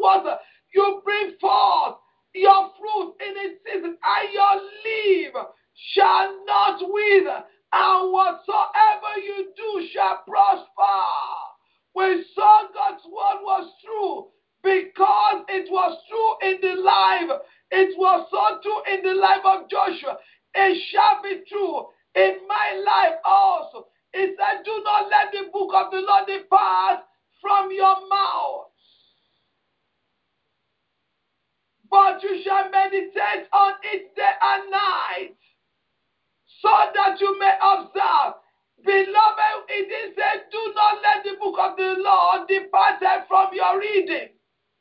water. You bring forth your fruit in its season, and your leaf shall not wither, and whatsoever you do shall prosper. We saw God's word was true because it was true in the life. It was so true in the life of Joshua. It shall be true in my life also. It said, do not let the book of the Lord depart from your mouth, but you shall meditate on it day and night, so that you may observe. Beloved, it is said, do not let the book of the Lord depart from your reading.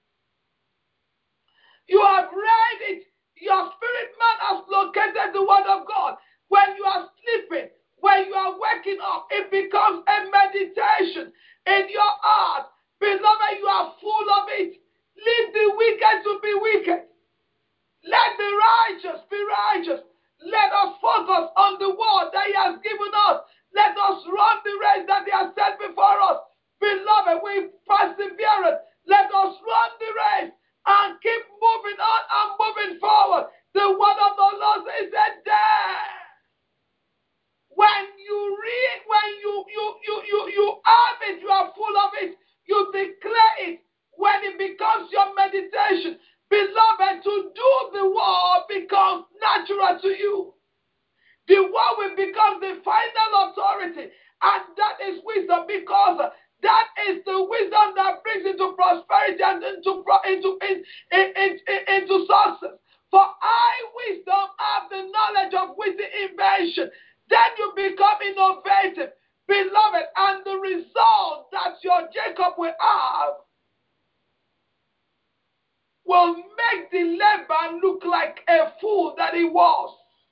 You have read it. Your spirit man has located the word of God. When you are sleeping, when you are waking up, it becomes a meditation in your heart. Beloved, you are full of it. Leave the wicked to be wicked. Let the righteous be righteous. Let us focus on the word that he has given us. Let us run the race that he has set before us. Beloved, with perseverance, let us run the race and keep moving on and moving forward. The word of the Lord is there. When you read, when you you you you you have it, you are full of it. You declare it. When it becomes your meditation, beloved, to do the word becomes natural to you. The word will become the final authority, and that is wisdom, because that is the wisdom that brings into prosperity and into into in, in, in, in, into success. For I, wisdom, have the knowledge of witty invention. Then you become innovative, beloved, and the result that your Jacob will have will make the Laban look like a fool that he was.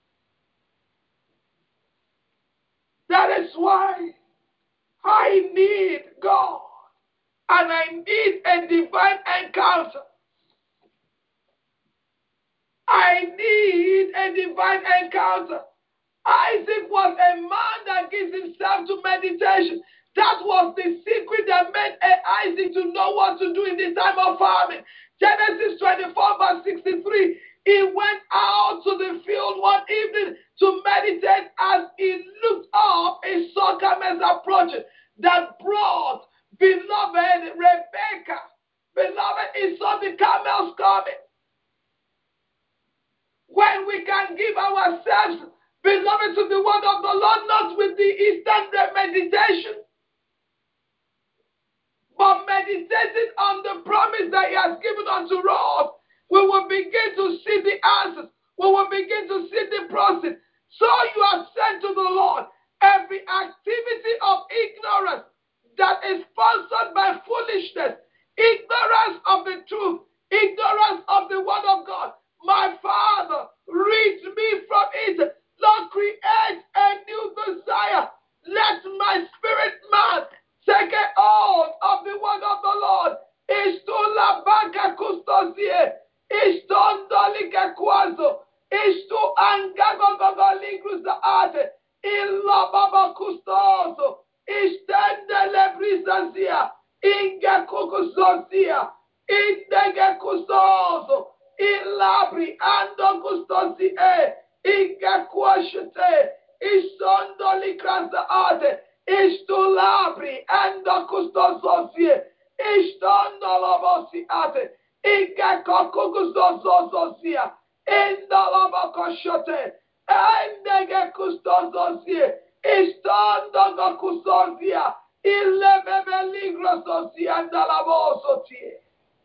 That is why I need God, and I need a divine encounter. I need a divine encounter. Isaac was a man that gives himself to meditation. That was the secret that made Isaac to know what to do in the time of famine. Genesis twenty-four, verse sixty-three. He went out to the field one evening to meditate. As he looked up, he saw camels approaching that brought beloved Rebecca. Beloved, he saw the camels coming. When we can give ourselves, beloved, to the word of the Lord, not with the instant meditation, but meditating on the promise that he has given unto us, we will begin to see the answers. We will begin to see the process. So you have said to the Lord, every activity of ignorance that is sponsored by foolishness, ignorance of the truth, ignorance of the word of God, my Father, rid me from it. Lord, create a new desire. Let my spirit man take a hold of the word of the Lord. Isto la banca custosie. Isto ndolike kwazo. Isto angago gogoligrus da ate. Illa baba custoso. Istende le brisazia. Inga kukusosia. Indege custoso. Ilabri ando custosi e. Inga kwashete. Istondoli krasa ate. Istolabri ando custososie. Istondolobosi ate. Inga kokukusososia. Indolobokoshote. Endege custososie. Istondo custosia. Ille bebe ligro sosia ndalabosotie.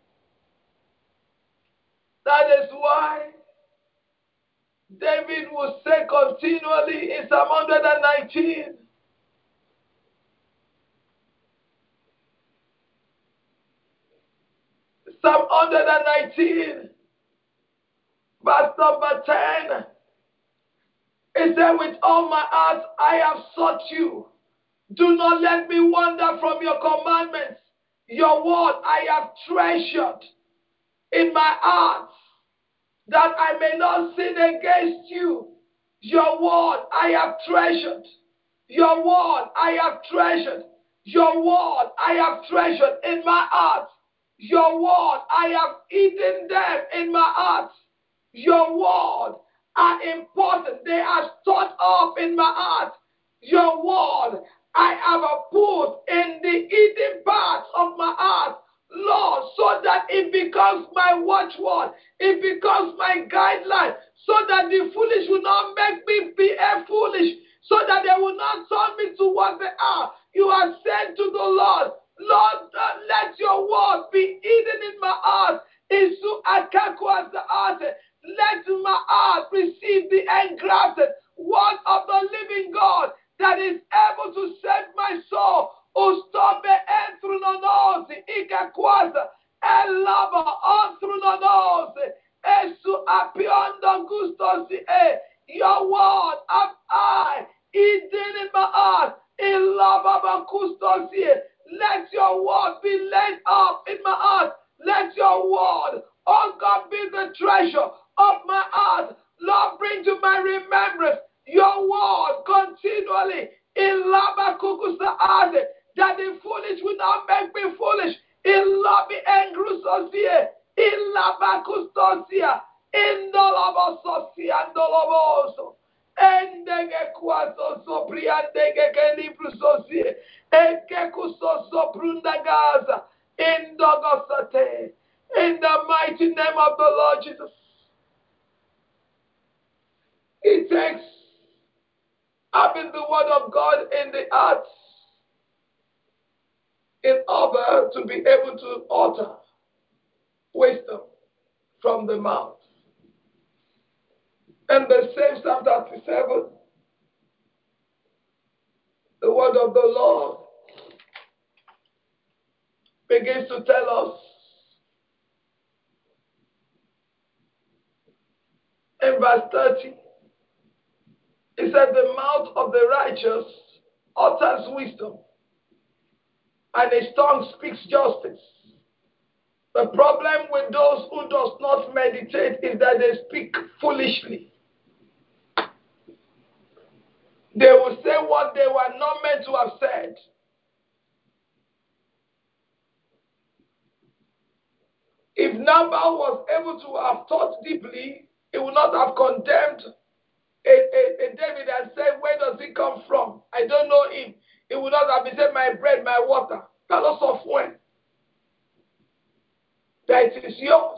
That is why David will say continually in Psalm one nineteen, Psalm one nineteen, verse number ten, it said, with all my heart I have sought you. Do not let me wander from your commandments. Your word I have treasured in my heart, that I may not sin against you. Your word I have treasured. Your word I have treasured. Your word I have treasured in my heart. Your word, I have hidden them in my heart. Your word are important. They are stored up in my heart. Your word, I have put in the hidden parts of my heart, Lord, so that it becomes my watchword. It becomes my guideline, so that the foolish will not make me be a foolish, so that they will not turn me to what they are. You are saying to the Lord, Lord, uh, let your word be hidden in my heart. Isu akaku as the heart. Let my heart receive the engrafted word of the living God that is able to save my soul. Ustobe entrunonosi ikakwaza elaba ontrunonosi esu apiondo gustosi e. Your word have I hidden in my heart. Ilaba kustosi. Let your word be laid up in my heart. Let your word, oh God, be the treasure of my heart. Lord, bring to my remembrance your word continually. In Labakukusa Ade, that the foolish will not make me foolish. In Labi Engrusosia, in Labakustosia, in Dolabososia and Doloboso. Endege kwaso sopriandege ke libru sosie. Eke kusoso prunda gaza. Indogosate. In the mighty name of the Lord Jesus. It takes having the word of God in the heart in order to be able to utter wisdom from the mouth. And the same Psalm thirty-seven, the word of the Lord begins to tell us in verse thirty, it said, the mouth of the righteous utters wisdom, and his tongue speaks justice. The problem with those who does not meditate is that they speak foolishly. They will say what they were not meant to have said. If Nabal was able to have thought deeply, he would not have condemned a, a, a David and said, where does he come from? I don't know him. He would not have been said, my bread, my water. Carlos of when? That it is yours.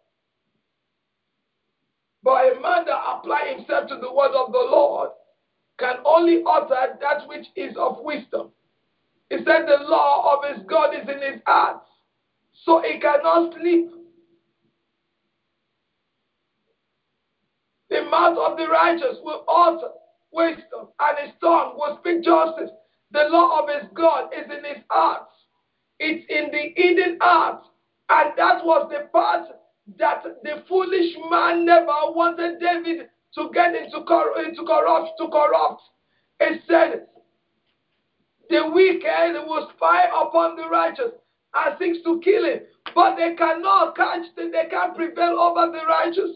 But a man that applies himself to the word of the Lord can only utter that which is of wisdom. He said the law of his God is in his heart, so he cannot sleep. The mouth of the righteous will utter wisdom, and his tongue will speak justice. The law of his God is in his heart. It's in the hidden heart. And that was the part that the foolish man never wanted David to get into, cor- into corrupt, to corrupt. He said, the wicked will spy upon the righteous and seeks to kill him, but they cannot catch, them, they can't prevail over the righteous.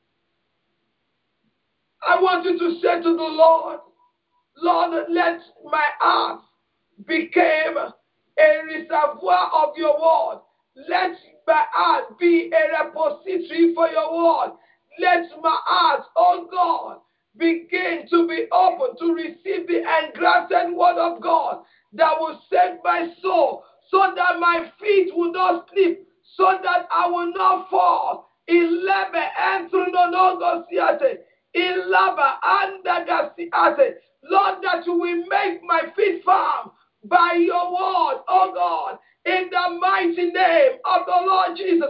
I want you to say to the Lord, Lord, let my heart become a reservoir of your word. Let my heart be a repository for your word. Let my heart, oh God, begin to be open to receive the engrafted word of God that will save my soul, so that my feet will not slip, so that I will not fall. Ilebe entrunonogosiate. Ilaba andagasiate. Lord, that you will make my feet firm by your word, oh God, in the mighty name of the Lord Jesus.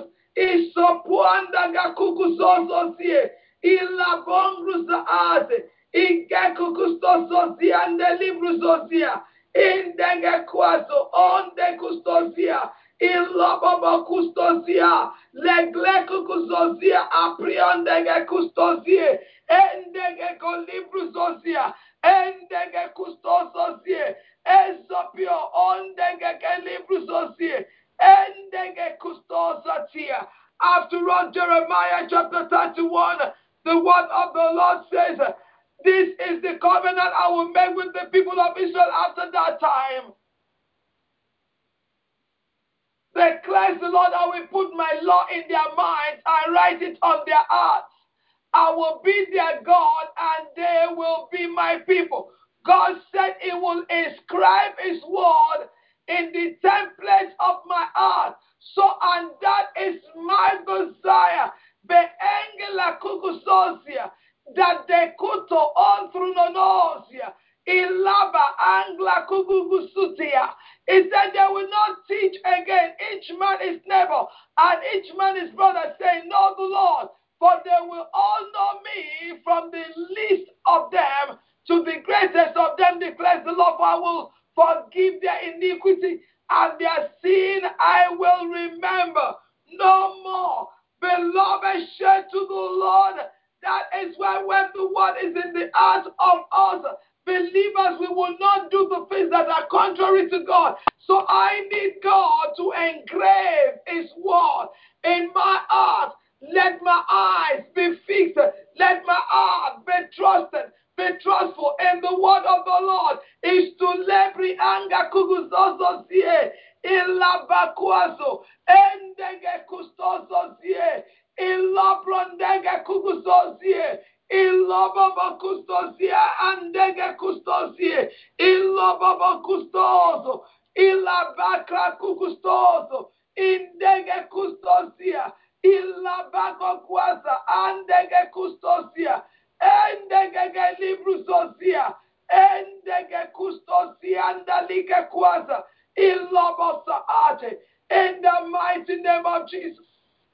Isopuandagakukusososie. Ilabongruzaate. Igekukustososia andelibruzosia. Indegekwazo ondekustosia. Ilobobokustosia. Leglekukuzosia apriondegekustosie. Endegekolibruzozia. Endegekustososie. Ezopio ondegekelibruzozia. Endegekustosatia. After all, Jeremiah chapter thirty-one, the word of the Lord says, this is the covenant I will make with the people of Israel after that time. Declares the Lord, I will put my law in their minds and write it on their hearts. I will be their God and they will be my people. God said he will inscribe his word in the template of my heart. So, and that is my desire. Be engela kukusosia, that they could to all through nonosia. Ilaba angla kugugusutia. He said they will not teach again. Each man is neighbor and each man is brother, saying, know the Lord. For they will all know me, from the least of them to the greatest of them, declares the Lord. For I will forgive their iniquity and their sin I will remember no more. Beloved, share to the Lord. That is why when the word is in the heart of us, believers, we will not do the things that are contrary to God. So I need God to engrave his word in my heart. Let my eyes be fixed. Let my heart be trusted, be trustful in the word of the Lord. Is to lebri anga kuguzozo sie, illa bakwaso, endege kustozo sie, illa brondege kuguzozie, illa baba kustozie, andege kustozie, illa baba kustozo, illa bakra kugustozo, indege kustozia. Illa bago kwaza andege kustosia endege libru sosia endege kustosia andalike kwaza illa bosa ate in the mighty name of Jesus.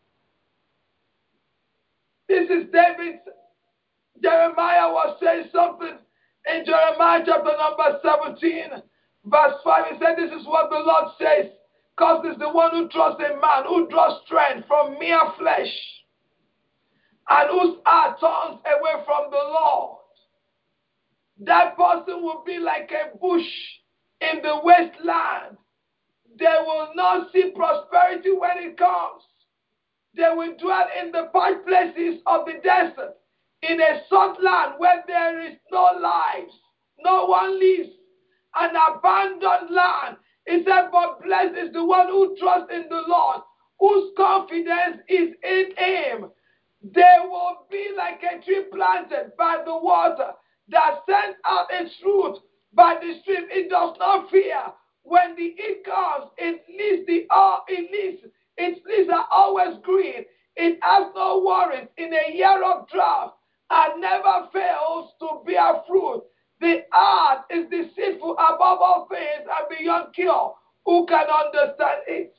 This is David. Jeremiah was saying something in Jeremiah chapter number seventeen, verse five. He said, this is what the Lord says. Because it's the one who trusts in man, who draws strength from mere flesh, and whose heart turns away from the Lord. That person will be like a bush in the wasteland. They will not see prosperity when it comes. They will dwell in the parched places of the desert, in a salt land where there is no lives, no one lives, an abandoned land. He said, but blessed is the one who trusts in the Lord, whose confidence is in him. They will be like a tree planted by the water that sends out its root by the stream. It does not fear. When the heat comes, it leaves the uh, it leaves, its leaves are always green. It has no worries in a year of drought and never fails to bear fruit. The heart is deceitful above all things and beyond cure. Who can understand it?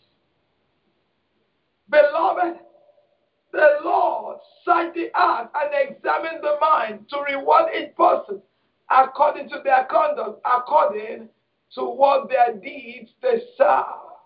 Beloved, the Lord search the heart and examine the mind to reward each person according to their conduct, according to what their deeds deserve.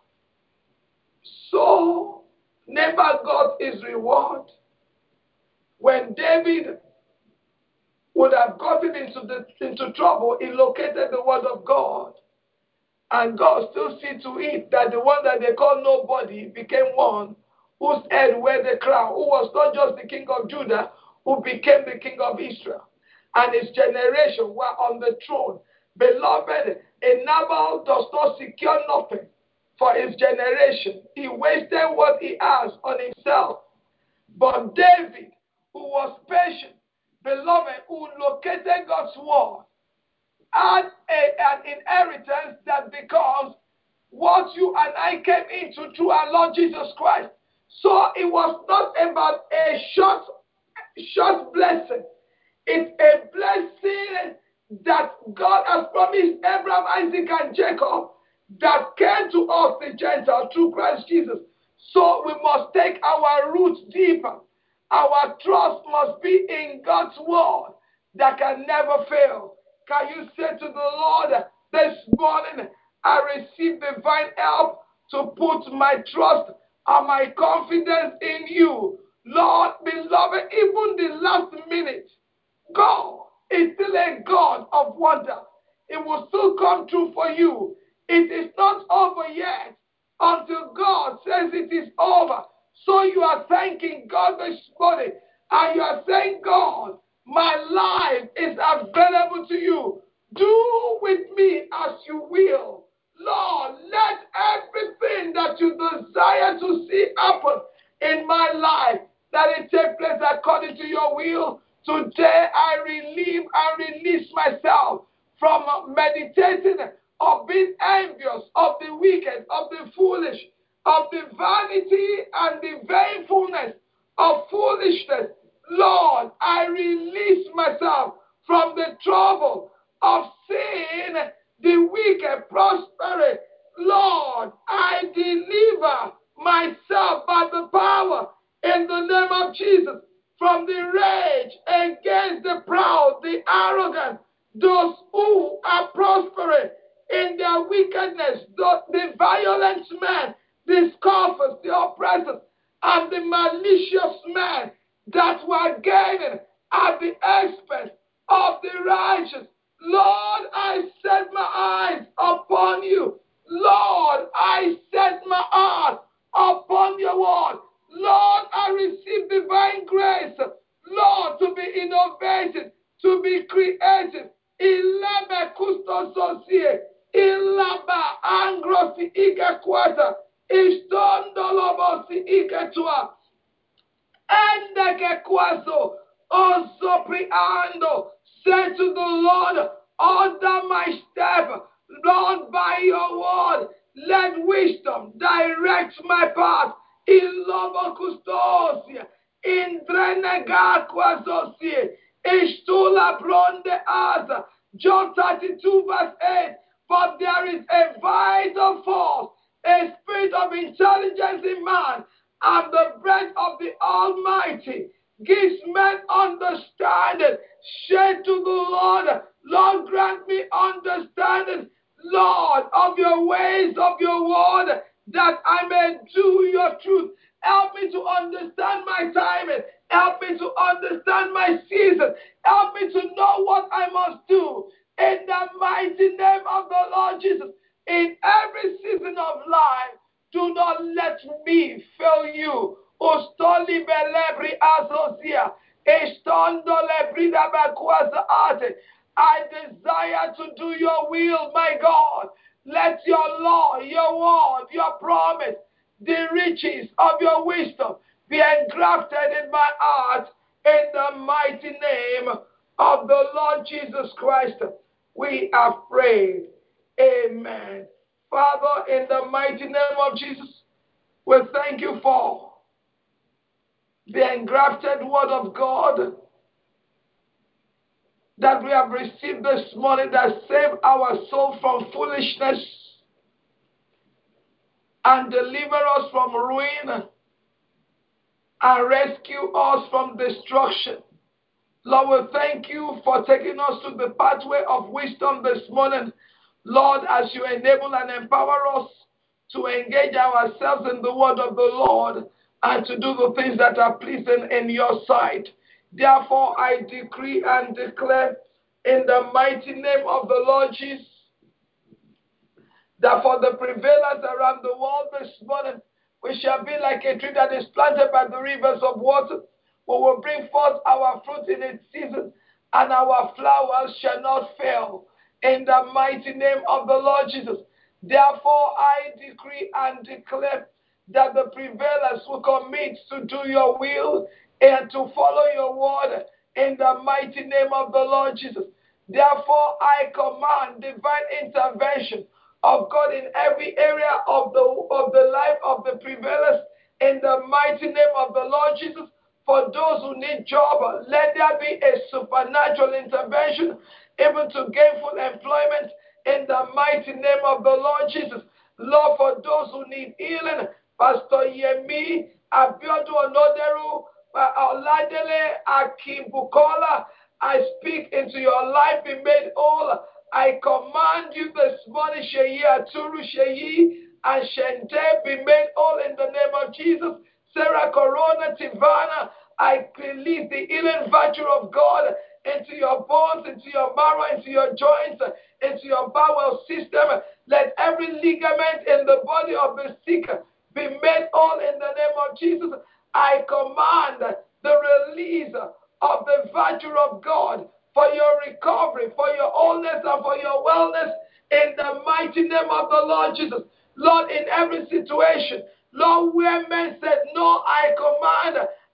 So, never got his reward. When David would have gotten into, the, into trouble, he located the word of God. And God still see to it that the one that they call nobody became one whose head wear the crown, who was not just the king of Judah, who became the king of Israel. And his generation were on the throne. Beloved, a Nabal does not secure nothing for his generation. He wasted what he has on himself. But David, who was patient, beloved, who located God's word, had a, an inheritance that becomes what you and I came into through our Lord Jesus Christ. So it was not about a short, short blessing. It's a blessing that God has promised Abraham, Isaac, and Jacob that came to us, the Gentiles, through Christ Jesus. So we must take our roots deeper. Our trust must be in God's word that can never fail. Can you say to the Lord this morning, I receive divine help to put my trust and my confidence in you. Lord, beloved, even the last minute, God is still a God of wonder. It will still come true for you. It is not over yet until God says it is over. So you are thanking God this morning and you are saying, God, my life is available to you. Do with me as you will. Lord, let everything that you desire according to your will. Today I relieve and release myself from meditating of being envious of the wicked, of the foolish, of the vanity and the vainfulness of foolishness. Lord, I release myself from the trouble of seeing the wicked prospering. Lord, I deliver myself by the power in the name of Jesus from the rage against the proud, the arrogant, those who are prospering in their wickedness, the, the violent men, the scoffers, the oppressors, and the malicious men that were gaining at the expense of the righteous. Lord, I set my eyes upon you. Lord, I set my heart upon your word. Lord, I receive divine grace. Lord, to be innovative, to be creative. Ilaba kustososie, ilaba angrosi ikekwata, istondolobosi iketua. Ende kwazo, ozopriando. Say to the Lord, order my step. Lord, by your word, let wisdom direct my path. In lobo custosia, in drenega quazosie, istula bronde aza. John thirty-two verse eight. But there is a vital force, a spirit of intelligence in man, and the breath of the Almighty gives men understanding. Say to the Lord, Lord, grant me understanding, Lord, of your ways, of your word, that I may do your truth. Help me to understand my timing. Help me to understand my season. Help me to know what I must do. In the mighty name of the Lord Jesus, in every season of life, do not let me fail you. Ostoli belebri asosia. Estondo lebrida bakwaza ate. I desire to do your will, my God. Let your law, your word, your promise, the riches of your wisdom be engrafted in my heart in the mighty name of the Lord Jesus Christ. We have prayed. Amen. Father, in the mighty name of Jesus, we thank you for the engrafted word of God that we have received this morning that save our soul from foolishness and deliver us from ruin and rescue us from destruction. Lord, we thank you for taking us to the pathway of wisdom this morning. Lord, as you enable and empower us to engage ourselves in the word of the Lord and to do the things that are pleasing in your sight. Therefore, I decree and declare in the mighty name of the Lord Jesus that for the prevailers around the world this morning, we shall be like a tree that is planted by the rivers of water. We will bring forth our fruit in its season, and our flowers shall not fail. In the mighty name of the Lord Jesus. Therefore, I decree and declare that the prevailers will commit to do your will and to follow your word in the mighty name of the Lord Jesus. Therefore, I command divine intervention of God in every area of the of the life of the prevailers in the mighty name of the Lord Jesus. For those who need job, let there be a supernatural intervention, even to gainful employment in the mighty name of the Lord Jesus. Lord, for those who need healing, Pastor Yemi, Abiodu Onoderu, Oladele Akimbukola, I speak into your life, be made whole. I command you this morning, Sheyi Aturu Sheyi and Shente, be made whole in the name of Jesus. Sarah Corona Tivana, I release the healing virtue of God into your bones, into your marrow, into your joints, into your bowel system. Let every ligament in the body of the sick be made whole in the name of Jesus. I command the release of the virtue of God for your recovery, for your wholeness, and for your wellness in the mighty name of the Lord Jesus. Lord, in every situation, Lord, where men said no, I command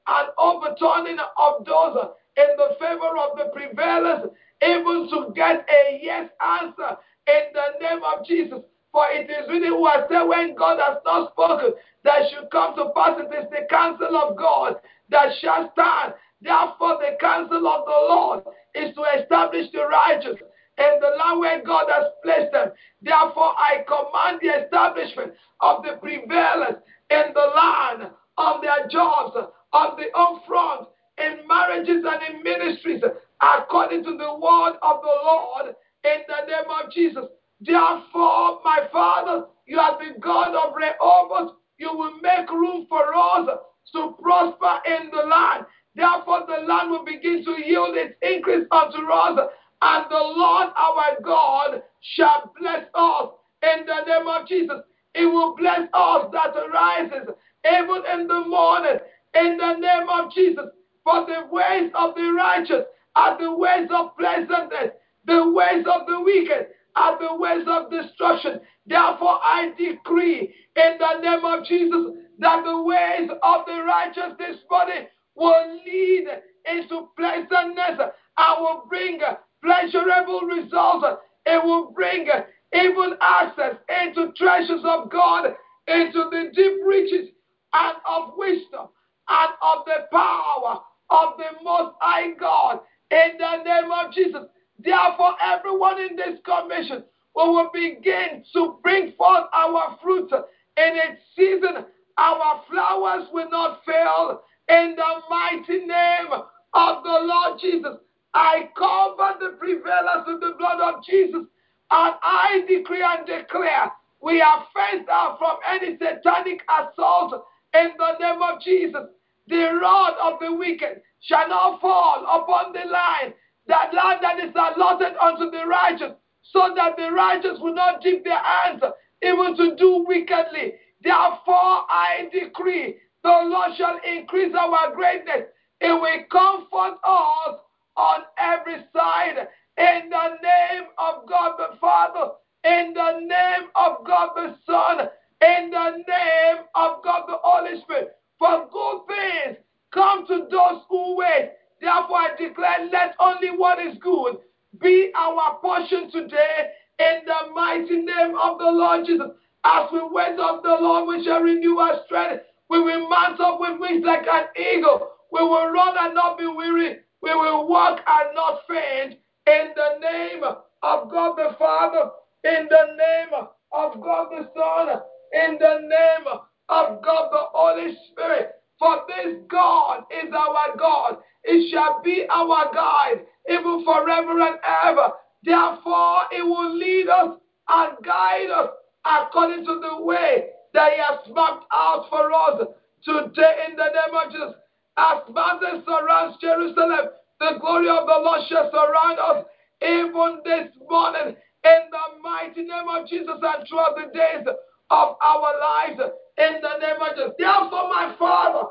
an overturning of those in the favor of the prevailers, even to get a yes answer in the name of Jesus. For it is written, who has said, when God has not spoken, that should come to pass. It is the counsel of God that shall stand. Therefore, the counsel of the Lord is to establish the righteous in the land where God has placed them. Therefore, I command the establishment of the prevailers in the land, on their jobs, on the home front, in marriages and in ministries, according to the word of the Lord, in the name of Jesus. Therefore, my Father, you are the God of Rehoboth. You will make room for us to prosper in the land. Therefore, the land will begin to yield its increase unto us, and the Lord our God shall bless us in the name of Jesus. He will bless us that arises even in the morning in the name of Jesus. For the ways of the righteous are the ways of pleasantness, the ways of the wicked are the ways of destruction. Therefore, I decree in the name of Jesus that the ways of the righteous this morning will lead into pleasantness and will bring pleasurable results. It will bring even access into treasures of God, into the deep riches and of wisdom and of the power of the Most High God in the name of Jesus. Therefore, everyone in this commission we will begin to bring forth our fruit in its season. Our flowers will not fail in the mighty name of the Lord Jesus. I cover the prevailers with the blood of Jesus, and I decree and declare we are fenced out from any satanic assault in the name of Jesus. The rod of the wicked shall not fall upon the land, that land that is allotted unto the righteous, so that the righteous will not dip their hands even to do wickedly. Therefore, I decree the Lord shall increase our greatness. It will comfort us on every side. In the name of God the Father, in the name of God the Son, in the name of God the Holy Spirit. For good things come to those who wait. Therefore, I declare, let only what is good be our portion today in the mighty name of the Lord Jesus. As we wait on the Lord, we shall renew our strength. We will mount up with wings like an eagle. We will run and not be weary. We will walk and not faint. In the name of God the Father, in the name of God the Son, in the name of God the Holy Spirit. For this God is our God. It shall be our guide, even forever and ever. Therefore, it will lead us and guide us according to the way that He has marked out for us today in the name of Jesus. As mountains surround Jerusalem, the glory of the Lord shall surround us even this morning in the mighty name of Jesus and throughout the days of our lives in the name of Jesus. Therefore, my Father,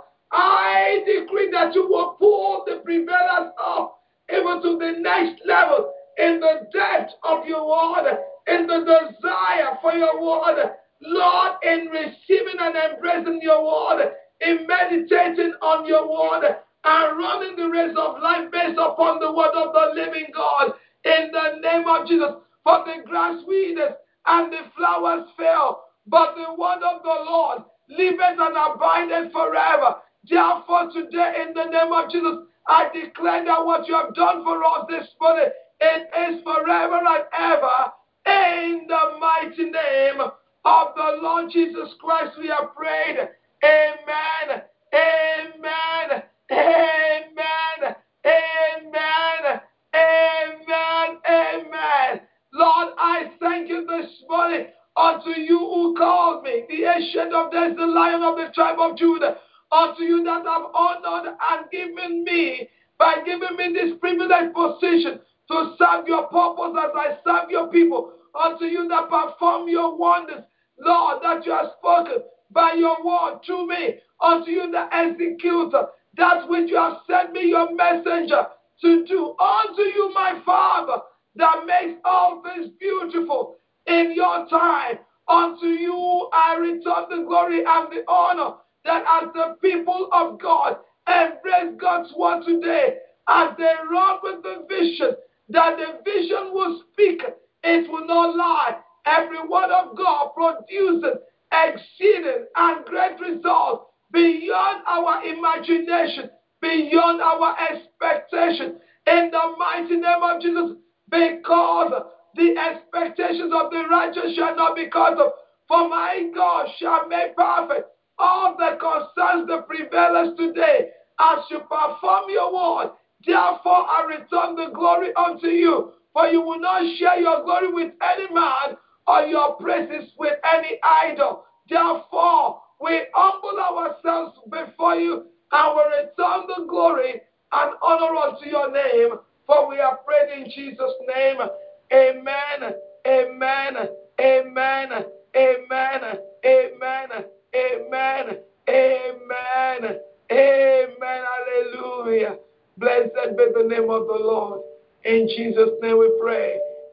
I decree that you will pull the prevailers up even to the next level in the depth of your word, in the desire for your word, Lord, in receiving and embracing your word, in meditating on your word, and running the race of life based upon the word of the living God, in the name of Jesus. For the grass withers and the flowers fail, but the word of the Lord liveth and abideth forever. Therefore, today, in the name of Jesus, I declare that what you have done for us this morning, it is forever and ever. In the mighty name of the Lord Jesus Christ, we have prayed. Amen. Amen. Amen. Amen. Amen. Amen. Lord, I thank you this morning unto you who called me, the ancient of days, the Lion of the tribe of Judah, unto you that have honored and given me, by giving me this privileged position to serve your purpose as I serve your people, unto you that perform your wonders, Lord, that you have spoken by your word to me, unto you that execute that which you have sent me your messenger to do, unto you, my Father, that makes all things beautiful in your time. Unto you I return the glory and the honor, that as the people of God, embrace God's word today as they run with the vision, that the vision will speak, it will not lie. Every word of God produces exceeding and great results beyond our imagination, beyond our expectation. In the mighty name of Jesus, because the expectations of the righteous shall not be cut off. For my God shall make perfect all that concerns the prevailers today as you perform your word. Therefore, I return the glory unto you, for you will not share your glory with any man or your praises with any idol. Therefore, we humble ourselves before you and we return the glory and honor unto your name. For we are prayed in Jesus' name. Amen. Amen. Amen. Amen. Amen. Amen. Amen. Amen. Hallelujah. Blessed be the name of the Lord. In Jesus' name we pray.